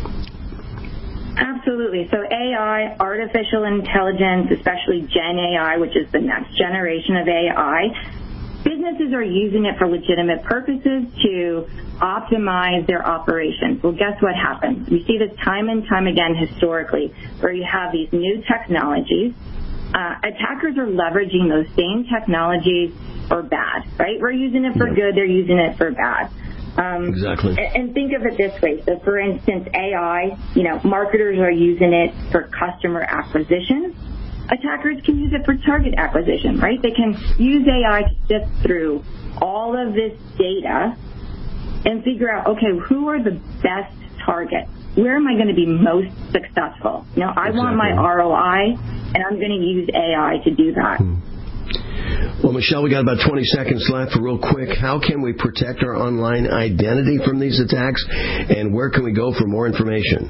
[SPEAKER 23] Absolutely. So A I, artificial intelligence, especially Gen A I, which is the next generation of A I, businesses are using it for legitimate purposes to optimize their operations. Well, guess what happens? We see this time and time again historically, where you have these new technologies. Uh, attackers are leveraging those same technologies for bad, right? We're using it for yeah. good, they're using it for bad. Um,
[SPEAKER 11] exactly.
[SPEAKER 23] And think of it this way. So, for instance, A I, you know, marketers are using it for customer acquisition. Attackers can use it for target acquisition, right? They can use A I to sift through all of this data and figure out, okay, who are the best targets? Where am I going to be most successful? You know, I exactly. want my R O I, and I'm going to use A I to do that.
[SPEAKER 11] Hmm. Well, Michelle, we got about twenty seconds left. Real quick, how can we protect our online identity from these attacks, and where can we go for more information?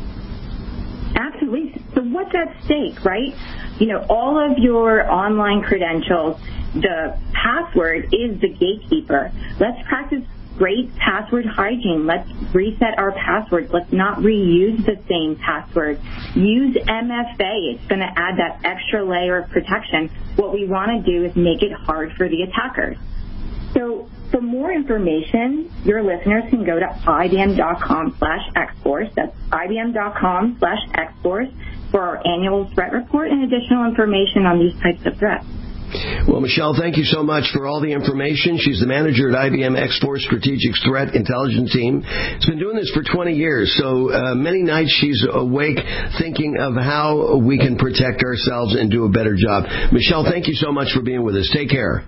[SPEAKER 23] Absolutely. So what's at stake, right? You know, all of your online credentials, the password is the gatekeeper. Let's practice great password hygiene. Let's reset our passwords. Let's not reuse the same password. Use M F A. It's going to add that extra layer of protection. What we want to do is make it hard for the attackers. So for more information, your listeners can go to ibm.com slash xforce. That's ibm.com slash xforce for our annual threat report and additional information on these types of threats.
[SPEAKER 11] Well, Michelle, thank you so much for all the information. She's the manager at I B M X-Force Strategic Threat Intelligence Team. She's been doing this for twenty years, so uh, many nights she's awake thinking of how we can protect ourselves and do a better job. Michelle, thank you so much for being with us. Take care.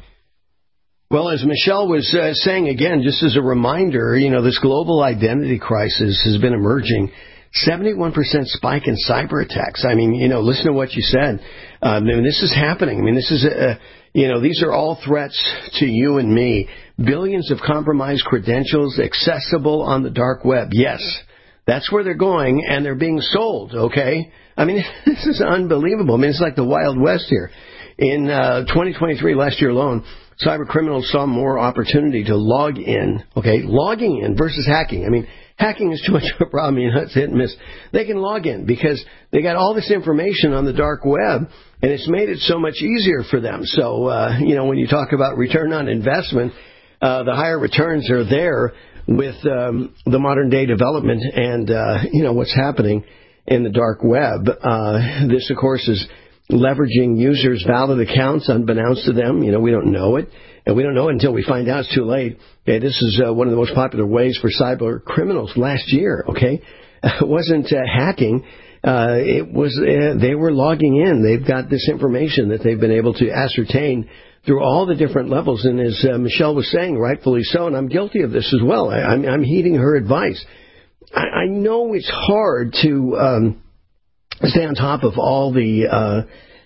[SPEAKER 11] Well, as Michelle was uh, saying again, just as a reminder, you know, this global identity crisis has been emerging. seventy-one percent spike in cyber attacks. I mean, you know, listen to what you said. Uh, I mean, this is happening. I mean, this is, a, you know, these are all threats to you and me. Billions of compromised credentials accessible on the dark web. Yes, that's where they're going, and they're being sold, okay? I mean, this is unbelievable. I mean, it's like the Wild West here. In uh, twenty twenty-three, last year alone, cyber criminals saw more opportunity to log in, okay, logging in versus hacking. I mean, hacking is too much of a problem. You know, it's hit and miss. They can log in because they got all this information on the dark web, and it's made it so much easier for them. So, uh, you know, when you talk about return on investment, uh, the higher returns are there with um, the modern-day development and, uh, you know, what's happening in the dark web. Uh, this, of course, is leveraging users' valid accounts unbeknownst to them. You know, we don't know it. And we don't know it until we find out it's too late. Okay, this is uh, one of the most popular ways for cyber criminals last year, okay? It wasn't uh, hacking. Uh, it was uh, they were logging in. They've got this information that they've been able to ascertain through all the different levels. And as uh, Michelle was saying, rightfully so, and I'm guilty of this as well. I, I'm, I'm heeding her advice. I, I know it's hard to um, stay on top of all the... Uh,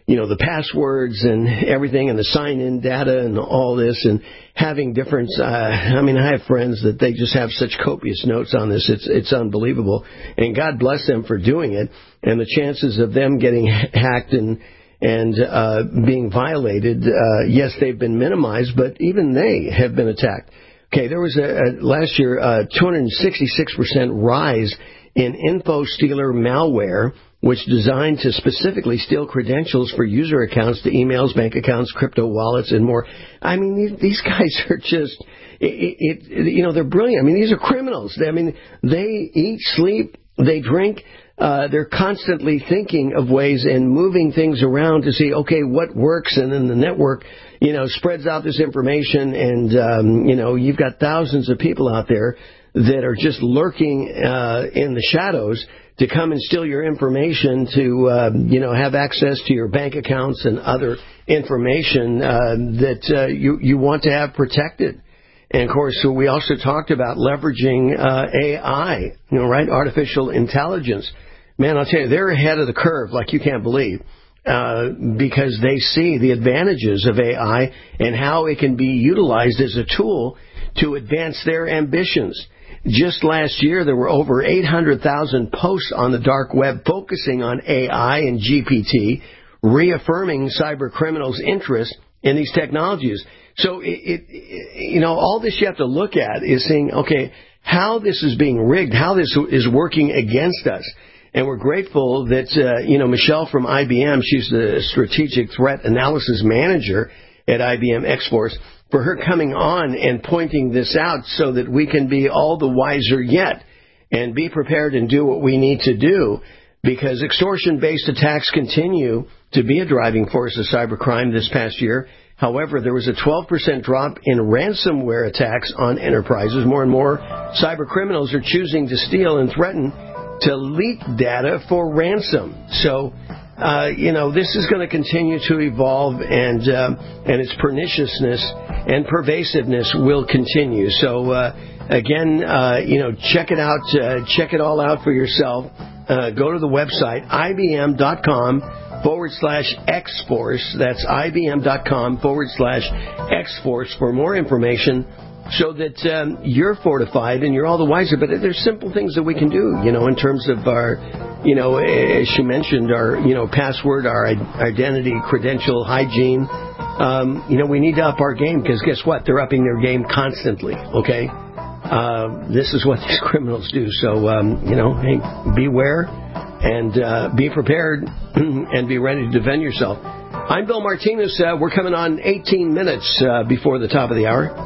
[SPEAKER 11] you know, the passwords and everything and the sign-in data and all this and having different, uh, I mean, I have friends that they just have such copious notes on this. It's, it's unbelievable. And God bless them for doing it. And the chances of them getting hacked and, and, uh, being violated, uh, yes, they've been minimized, but even they have been attacked. Okay, there was a, a last year, a two hundred sixty-six percent rise in info stealer malware, which designed to specifically steal credentials for user accounts to emails, bank accounts, crypto wallets, and more. I mean, these, these guys are just, it, it, you know, they're brilliant. I mean, these are criminals. I mean, they eat, sleep, they drink. Uh, they're constantly thinking of ways and moving things around to see, okay, what works, and then the network, you know, spreads out this information, and, um, you know, you've got thousands of people out there that are just lurking uh, in the shadows to come and steal your information, to, uh, you know, have access to your bank accounts and other information uh, that uh, you, you want to have protected. And, of course, so we also talked about leveraging uh, A I, you know, right, artificial intelligence. Man, I'll tell you, they're ahead of the curve like you can't believe uh, because they see the advantages of A I and how it can be utilized as a tool to advance their ambitions. Just last year, there were over eight hundred thousand posts on the dark web focusing on A I and G P T, reaffirming cyber criminals' interest in these technologies. So, it, it, you know, all this you have to look at is saying, okay, how this is being rigged, how this is working against us. And we're grateful that, uh, you know, Michelle from I B M, she's the Strategic Threat Analysis Manager at I B M X-Force, for her coming on and pointing this out so that we can be all the wiser yet and be prepared and do what we need to do, because extortion-based attacks continue to be a driving force of cybercrime this past year. However, there was a twelve percent drop in ransomware attacks on enterprises. More and more cyber criminals are choosing to steal and threaten to leak data for ransom. So, Uh, you know, this is going to continue to evolve, and um, and its perniciousness and pervasiveness will continue. So, uh, again, uh, you know, check it out. Uh, check it all out for yourself. Uh, go to the website, ibm.com forward slash X-Force. That's ibm.com forward slash X-Force for more information, so that um, you're fortified and you're all the wiser. But there's simple things that we can do, you know, in terms of our, you know, as she mentioned, our, you know, password, our identity, credential, hygiene. Um, you know, we need to up our game, because guess what? They're upping their game constantly, okay? Uh, this is what these criminals do. So, um, you know, hey, beware and uh, be prepared and be ready to defend yourself. I'm Bill Martinez. Uh, we're coming on eighteen minutes uh, before the top of the hour.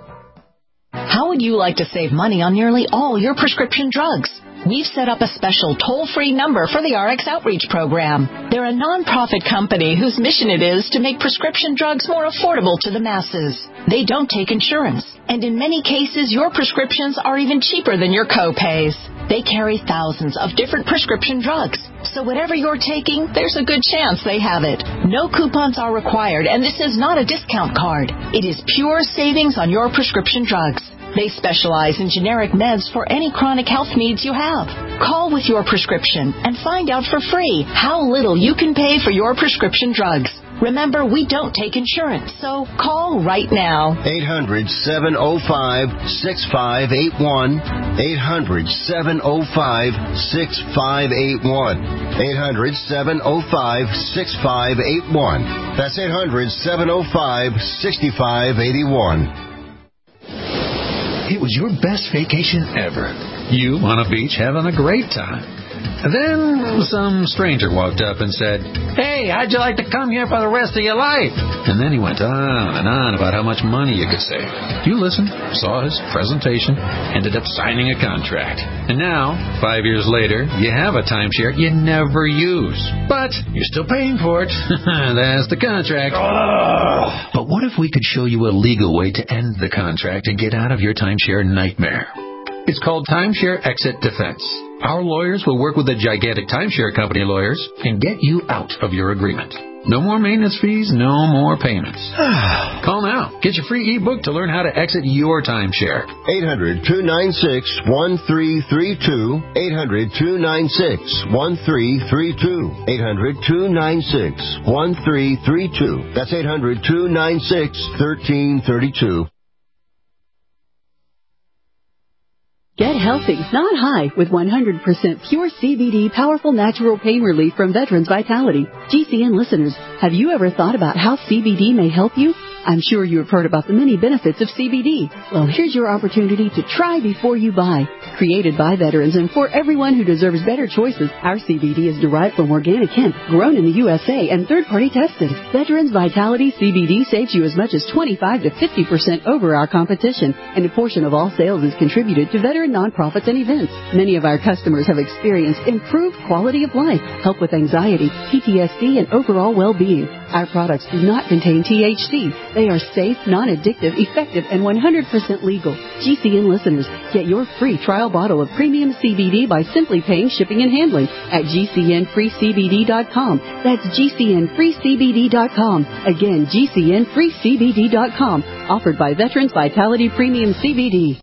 [SPEAKER 19] How would you like to save money on nearly all your prescription drugs? We've set up a special toll-free number for the R X Outreach Program. They're a nonprofit company whose mission it is to make prescription drugs more affordable to the masses. They don't take insurance, and in many cases, your prescriptions are even cheaper than your co-pays. They carry thousands of different prescription drugs, so whatever you're taking, there's a good chance they have it. No coupons are required, and this is not a discount card. It is pure savings on your prescription drugs. They specialize in generic meds for any chronic health needs you have. Call with your prescription and find out for free how little you can pay for your prescription drugs. Remember, we don't take insurance, so call right now.
[SPEAKER 9] eight hundred, seven oh five, six five eight one. eight hundred, seven oh five, six five eight one. eight hundred, seven oh five, six five eight one. That's eight hundred, seven oh five, six five eight one.
[SPEAKER 1] It was your best vacation ever. You on a beach having a great time. And then some stranger walked up and said, "Hey, how'd you like to come here for the rest of your life?" And then he went on and on about how much money you could save. You listened, saw his presentation, ended up signing a contract. And now, five years later, you have a timeshare you never use. But you're still paying for it. That's the contract. Oh. But what if we could show you a legal way to end the contract and get out of your timeshare nightmare? It's called Timeshare Exit Defense. Our lawyers will work with the gigantic timeshare company lawyers and get you out of your agreement. No more maintenance fees, no more payments. Call now. Get your free ebook to learn how to exit your timeshare.
[SPEAKER 9] eight hundred, two nine six, one three three two. eight hundred, two nine six, one three three two. eight hundred, two nine six, one three three two. That's eight hundred, two nine six, one three three two.
[SPEAKER 3] Get healthy, not high, with one hundred percent pure C B D powerful natural pain relief from Veterans Vitality. G C N listeners, have you ever thought about how C B D may help you? I'm sure you have heard about the many benefits of C B D. Well, here's your opportunity to try before you buy. Created by veterans and for everyone who deserves better choices, our C B D is derived from organic hemp, grown in the U S A and third-party tested. Veterans Vitality C B D saves you as much as twenty-five to fifty percent over our competition, and a portion of all sales is contributed to veteran nonprofits and events. Many of our customers have experienced improved quality of life, help with anxiety, P T S D, and overall well-being. Our products do not contain T H C. They are safe, non-addictive, effective, and one hundred percent legal. G C N listeners, get your free trial bottle of premium C B D by simply paying shipping and handling at G C N free C B D dot com. That's G C N free C B D dot com. Again, G C N free C B D dot com. Offered by Veterans Vitality Premium C B D.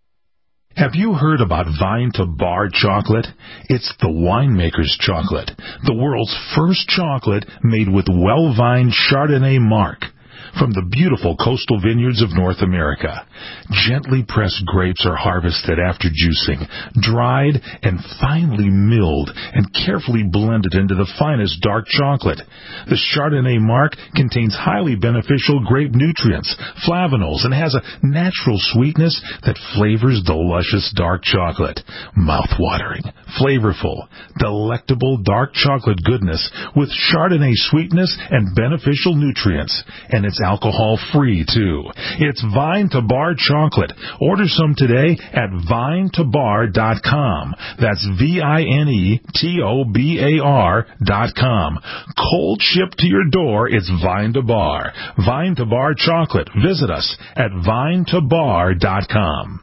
[SPEAKER 4] Have you heard about Vine to Bar chocolate? It's the winemaker's chocolate, the world's first chocolate made with well-vined Chardonnay marc from the beautiful coastal vineyards of North America. Gently pressed grapes are harvested after juicing, dried and finely milled and carefully blended into the finest dark chocolate. The Chardonnay marc contains highly beneficial grape nutrients, flavanols, and has a natural sweetness that flavors the luscious dark chocolate. Mouth-watering, flavorful, delectable dark chocolate goodness with Chardonnay sweetness and beneficial nutrients. And it's alcohol-free, too. It's Vine to Bar chocolate. Order some today at vine to bar dot com. That's V I N E T O B A R dot com. Cold shipped to your door, it's Vine to Bar. Vine to Bar chocolate. Visit us at vine to bar dot com.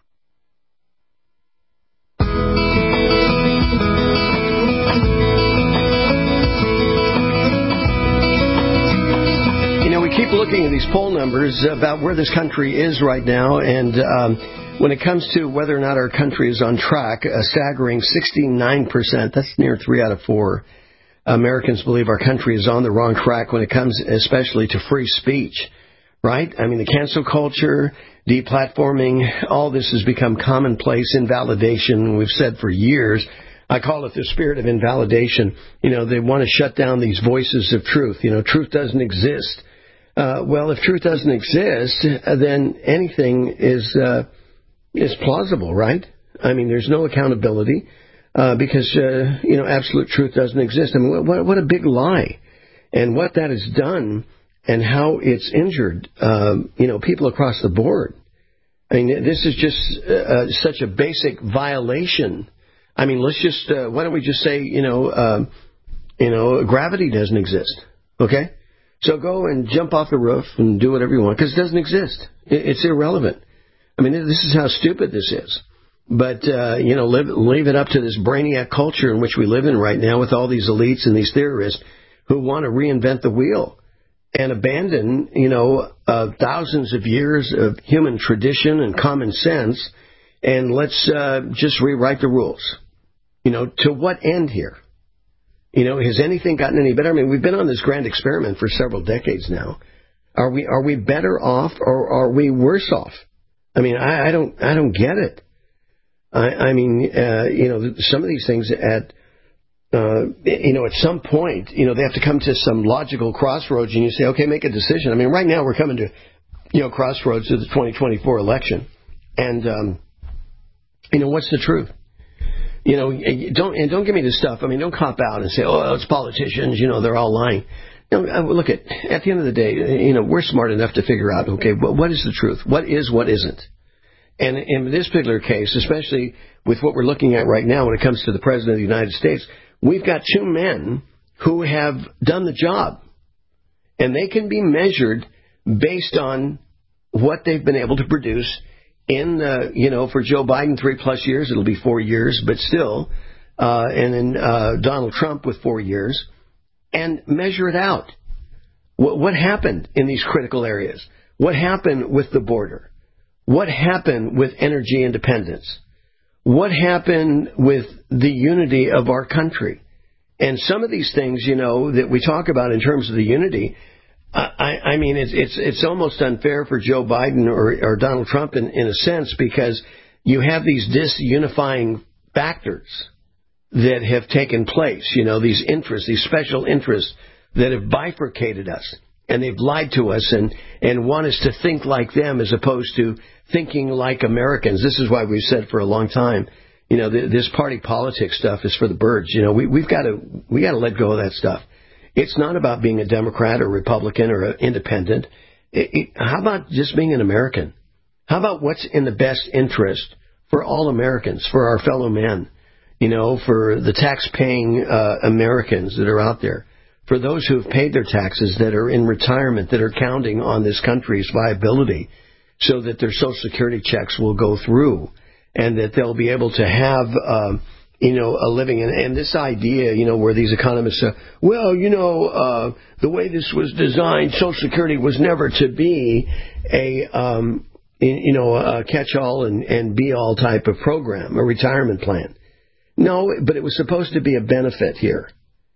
[SPEAKER 11] Keep looking at these poll numbers about where this country is right now, and um, when it comes to whether or not our country is on track, a staggering sixty-nine percent, that's near three out of four Americans believe our country is on the wrong track when it comes especially to free speech, right? I mean, the cancel culture, deplatforming, all this has become commonplace. Invalidation, we've said for years. I call it the spirit of invalidation. You know, they want to shut down these voices of truth. You know, truth doesn't exist. Uh, well, if truth doesn't exist, uh, then anything is uh, is plausible, right? I mean, there's no accountability uh, because, uh, you know, absolute truth doesn't exist. I mean, what, what a big lie. And what that has done and how it's injured, um, you know, people across the board. I mean, this is just uh, such a basic violation. I mean, let's just, uh, why don't we just say, you know, uh, you know, gravity doesn't exist, okay? So go and jump off the roof and do whatever you want, because it doesn't exist. It's irrelevant. I mean, this is how stupid this is. But, uh, you know, live, leave it up to this brainiac culture in which we live in right now with all these elites and these theorists who want to reinvent the wheel and abandon, you know, uh, thousands of years of human tradition and common sense, and let's uh, just rewrite the rules. You know, to what end here? You know, has anything gotten any better? I mean, we've been on this grand experiment for several decades now. Are we are we better off or are we worse off? I mean, I, I don't I don't get it. I, I mean, uh, you know, some of these things at uh, you know at some point, you know, they have to come to some logical crossroads, and you say, okay, make a decision. I mean, right now we're coming to you know crossroads of the twenty twenty-four election, and um, you know, what's the truth? You know, don't and don't give me this stuff. I mean, don't cop out and say, "Oh, it's politicians." You know, they're all lying. You know, look at at the end of the day, you know, we're smart enough to figure out, okay, what, what is the truth? What is, what isn't? And in this particular case, especially with what we're looking at right now, when it comes to the President of the United States, we've got two men who have done the job, and they can be measured based on what they've been able to produce. In, uh, you know, for Joe Biden, three plus years, it'll be four years, but still, uh, and then uh, Donald Trump with four years, and measure it out. What, what happened in these critical areas? What happened with the border? What happened with energy independence? What happened with the unity of our country? And some of these things, you know, that we talk about in terms of the unity, I, I mean, it's, it's it's almost unfair for Joe Biden or, or Donald Trump in, in a sense, because you have these disunifying factors that have taken place, you know, these interests, these special interests that have bifurcated us, and they've lied to us and, and want us to think like them as opposed to thinking like Americans. This is why we've said for a long time, you know, this party politics stuff is for the birds. You know, we, we've got to we got to let go of that stuff. It's not about being a Democrat or Republican or an independent. It, it, how about just being an American? How about what's in the best interest for all Americans, for our fellow men, you know, for the tax-paying uh, Americans that are out there, for those who have paid their taxes, that are in retirement, that are counting on this country's viability so that their Social Security checks will go through and that they'll be able to have um, you know, a living. And, and this idea, you know, where these economists say, well, you know, uh, the way this was designed, Social Security was never to be a, um, you know, a catch-all and, and be-all type of program, a retirement plan. No, but it was supposed to be a benefit here.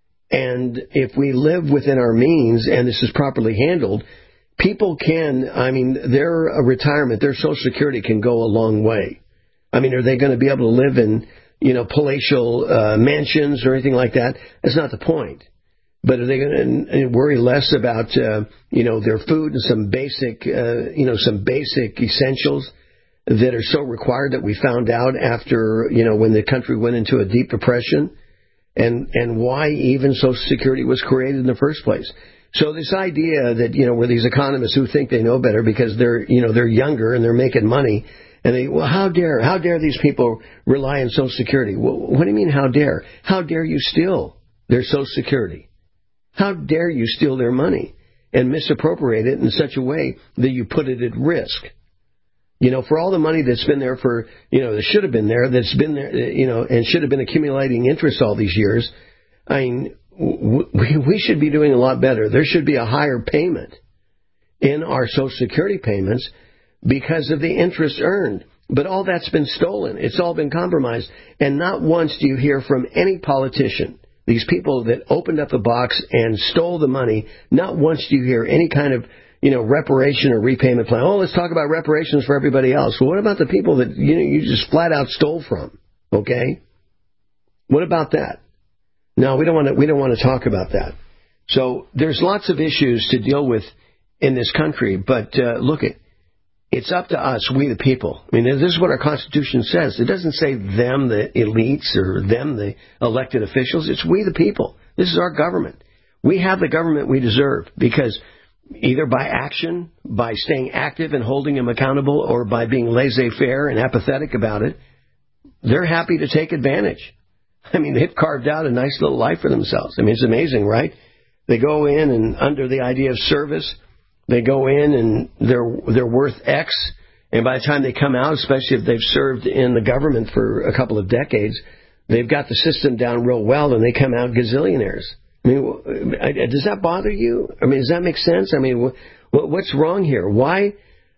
[SPEAKER 11] And if we live within our means and this is properly handled, people can, I mean, their retirement, their Social Security can go a long way. I mean, are they going to be able to live in, you know, palatial uh, mansions or anything like that? That's not the point. But are they going to worry less about, uh, you know, their food and some basic, uh, you know, some basic essentials that are so required that we found out after, you know, when the country went into a deep depression, and and why even Social Security was created in the first place? So this idea that, you know, where these economists who think they know better because they're, you know, they're younger and they're making money, and they, well, how dare, how dare these people rely on Social Security? Well, what do you mean, how dare? How dare you steal their Social Security? How dare you steal their money and misappropriate it in such a way that you put it at risk? You know, for all the money that's been there for, you know, that should have been there, that's been there, you know, and should have been accumulating interest all these years, I mean, we, we should be doing a lot better. There should be a higher payment in our Social Security payments because of the interest earned. But all that's been stolen. It's all been compromised. And not once do you hear from any politician, these people that opened up the box and stole the money, not once do you hear any kind of, you know, reparation or repayment plan. Oh, let's talk about reparations for everybody else. Well, what about the people that, you know, you just flat out stole from? Okay? What about that? No, we don't want to, we don't want to talk about that. So there's lots of issues to deal with in this country, but uh, look, it, it's up to us, we the people. I mean, this is what our Constitution says. It doesn't say them, the elites, or them, the elected officials. It's we the people. This is our government. We have the government we deserve because either by action, by staying active and holding them accountable, or by being laissez-faire and apathetic about it, they're happy to take advantage. I mean, they've carved out a nice little life for themselves. I mean, it's amazing, right? They go in and under the idea of service, they go in and they're they're worth X, and by the time they come out, especially if they've served in the government for a couple of decades, they've got the system down real well, and they come out gazillionaires. I mean, does that bother you? I mean, does that make sense? I mean, what's wrong here? Why?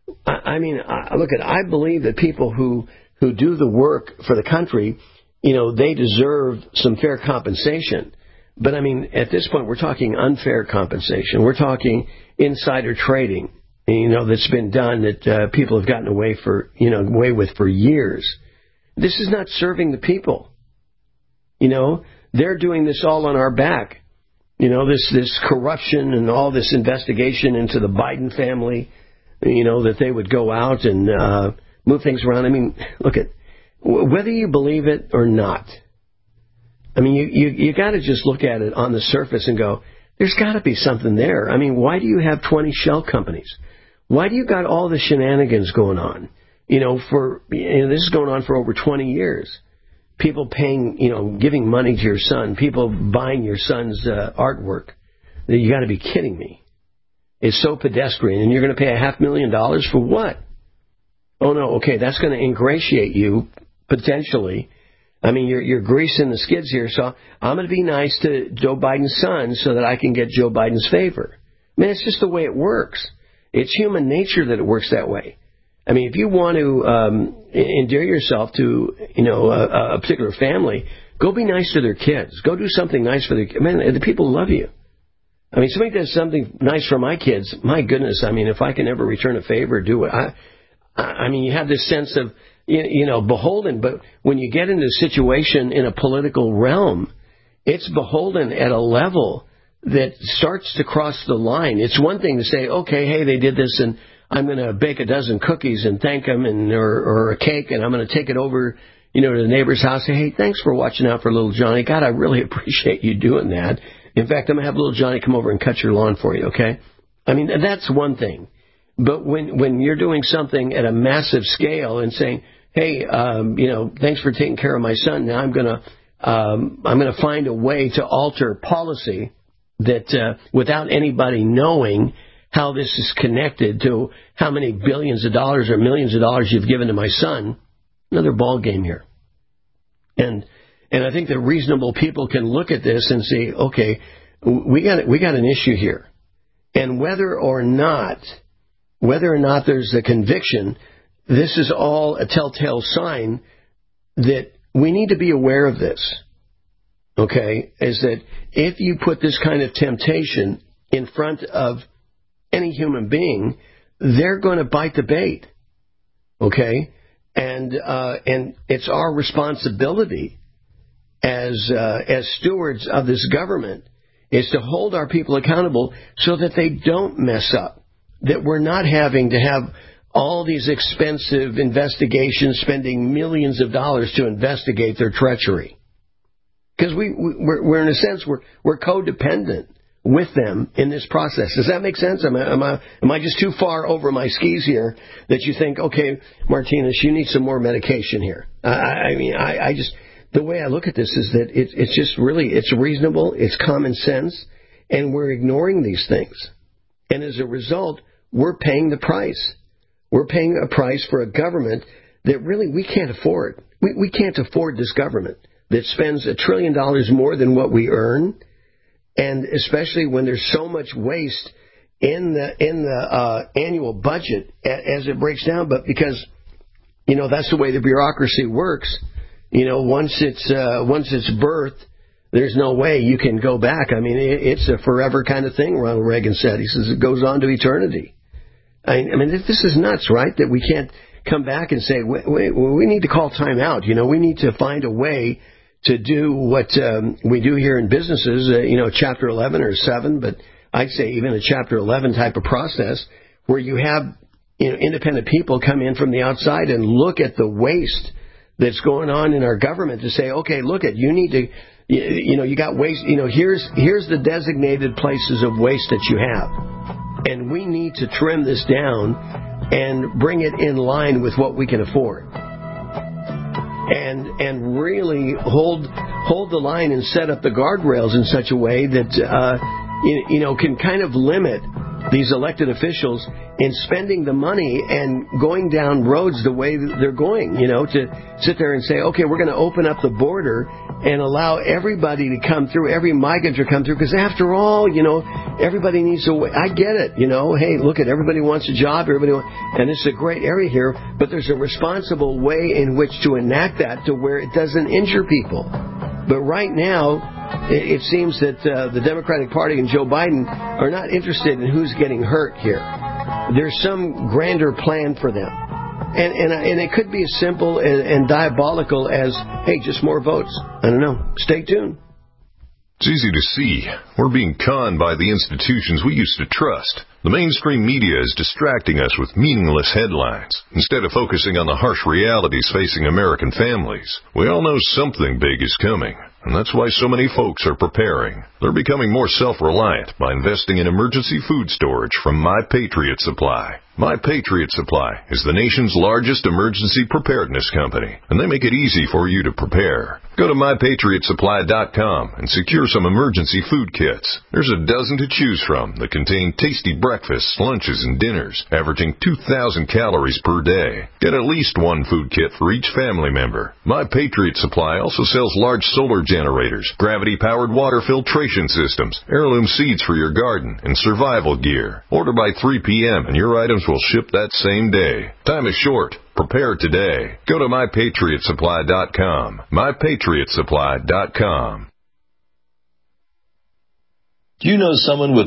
[SPEAKER 11] I mean, look, at I believe that people who who do the work for the country, you know, they deserve some fair compensation. But I mean, at this point, we're talking unfair compensation. We're talking insider trading, you know, that's been done that uh, people have gotten away for, you know, away with for years. This is not serving the people. You know, they're doing this all on our back. You know, this, this corruption and all this investigation into the Biden family, you know, that they would go out and uh, move things around. I mean, look at, whether you believe it or not, I mean, you, you, you got to just look at it on the surface and go, there's got to be something there. I mean, why do you have twenty shell companies? Why do you got all the shenanigans going on? You know, for, you know, this is going on for over twenty years. People paying, you know, giving money to your son, people buying your son's uh, artwork. You got to be kidding me. It's so pedestrian, and you're going to pay a half million dollars for what? Oh, no, okay, that's going to ingratiate you, potentially. I mean, you're, you're greasing the skids here, so I'm going to be nice to Joe Biden's son so that I can get Joe Biden's favor. I mean, it's just the way it works. It's human nature that it works that way. I mean, if you want to um, endear yourself to, you know, a, a particular family, go be nice to their kids. Go do something nice for their kids. Man, the people love you. I mean, somebody does something nice for my kids. My goodness, I mean, if I can ever return a favor, do it. I, I mean, you have this sense of, you know, beholden. But when you get into a situation in a political realm, it's beholden at a level that starts to cross the line. It's one thing to say, okay, hey, they did this, and I'm going to bake a dozen cookies and thank them, and or, or a cake, and I'm going to take it over, you know, to the neighbor's house. Say, hey, thanks for watching out for little Johnny. God, I really appreciate you doing that. In fact, I'm going to have little Johnny come over and cut your lawn for you, okay? I mean, that's one thing. But when when you're doing something at a massive scale and saying, hey, um, you know, thanks for taking care of my son. Now I'm going to um, I'm going to find a way to alter policy that uh, without anybody knowing how this is connected to how many billions of dollars or millions of dollars you've given to my son, another ball game here. And and I think that reasonable people can look at this and say, okay, we got we got an issue here. And whether or not, whether or not there's a conviction, this is all a telltale sign that we need to be aware of this. Okay, is that if you put this kind of temptation in front of any human being, they're going to bite the bait. Okay, and uh, and it's our responsibility as uh, as stewards of this government is to hold our people accountable so that they don't mess up, that we're not having to have all these expensive investigations, spending millions of dollars to investigate their treachery. Because we, we're, we're, in a sense, we're, we're codependent with them in this process. Does that make sense? Am I, am I, am I just too far over my skis here that you think, okay, Martinez, you need some more medication here? I, I mean, I, I just, the way I look at this is that it, it's just really, it's reasonable, it's common sense, and we're ignoring these things. And as a result, we're paying the price. We're paying a price for a government that really we can't afford. We, we can't afford this government that spends a trillion dollars more than what we earn, and especially when there's so much waste in the in the uh, annual budget as it breaks down. But because, you know, that's the way the bureaucracy works. You know, once it's uh, once it's birthed, there's no way you can go back. I mean, it, it's a forever kind of thing. Ronald Reagan said. He says it goes on to eternity. I, I mean, this is nuts, right? That we can't come back and say, wait, wait, we need to call time out. You know, we need to find a way to do what um, we do here in businesses, uh, you know, Chapter eleven or seven, but I'd say even a Chapter eleven type of process where you have, you know, independent people come in from the outside and look at the waste that's going on in our government to say, okay, look at, you need to, you, you know, you got waste, you know, here's here's the designated places of waste that you have. And we need to trim this down and bring it in line with what we can afford. And and really hold hold the line and set up the guardrails in such a way that uh, you, you know can kind of limit these elected officials in spending the money and going down roads the way that they're going. You know, to sit there and say, okay, we're going to open up the border and allow everybody to come through, every migrant to come through, because after all, you know, everybody needs a way. I get it, you know. Hey, look at everybody wants a job, everybody wants, and it's a great area here, but there's a responsible way in which to enact that to where it doesn't injure people. But right now, it, it seems that uh, the Democratic Party and Joe Biden are not interested in who's getting hurt here. There's some grander plan for them. And and, and it could be as simple and, and diabolical as, hey, just more votes. I don't know. Stay tuned.
[SPEAKER 5] It's easy to see. We're being conned by the institutions we used to trust. The mainstream media is distracting us with meaningless headlines instead of focusing on the harsh realities facing American families. We all know something big is coming, and that's why so many folks are preparing. They're becoming more self-reliant by investing in emergency food storage from My Patriot Supply. My Patriot Supply is the nation's largest emergency preparedness company, and they make it easy for you to prepare. Go to my patriot supply dot com and secure some emergency food kits. There's a dozen to choose from that contain tasty breakfasts, lunches, and dinners, averaging two thousand calories per day. Get at least one food kit for each family member. My Patriot Supply also sells large solar generators, gravity-powered water filtration systems, heirloom seeds for your garden, and survival gear. Order by three p.m. and your items will ship that same day. Time is short. Prepare today. Go to my patriot supply dot com. my patriot supply dot com.
[SPEAKER 6] Do you know someone with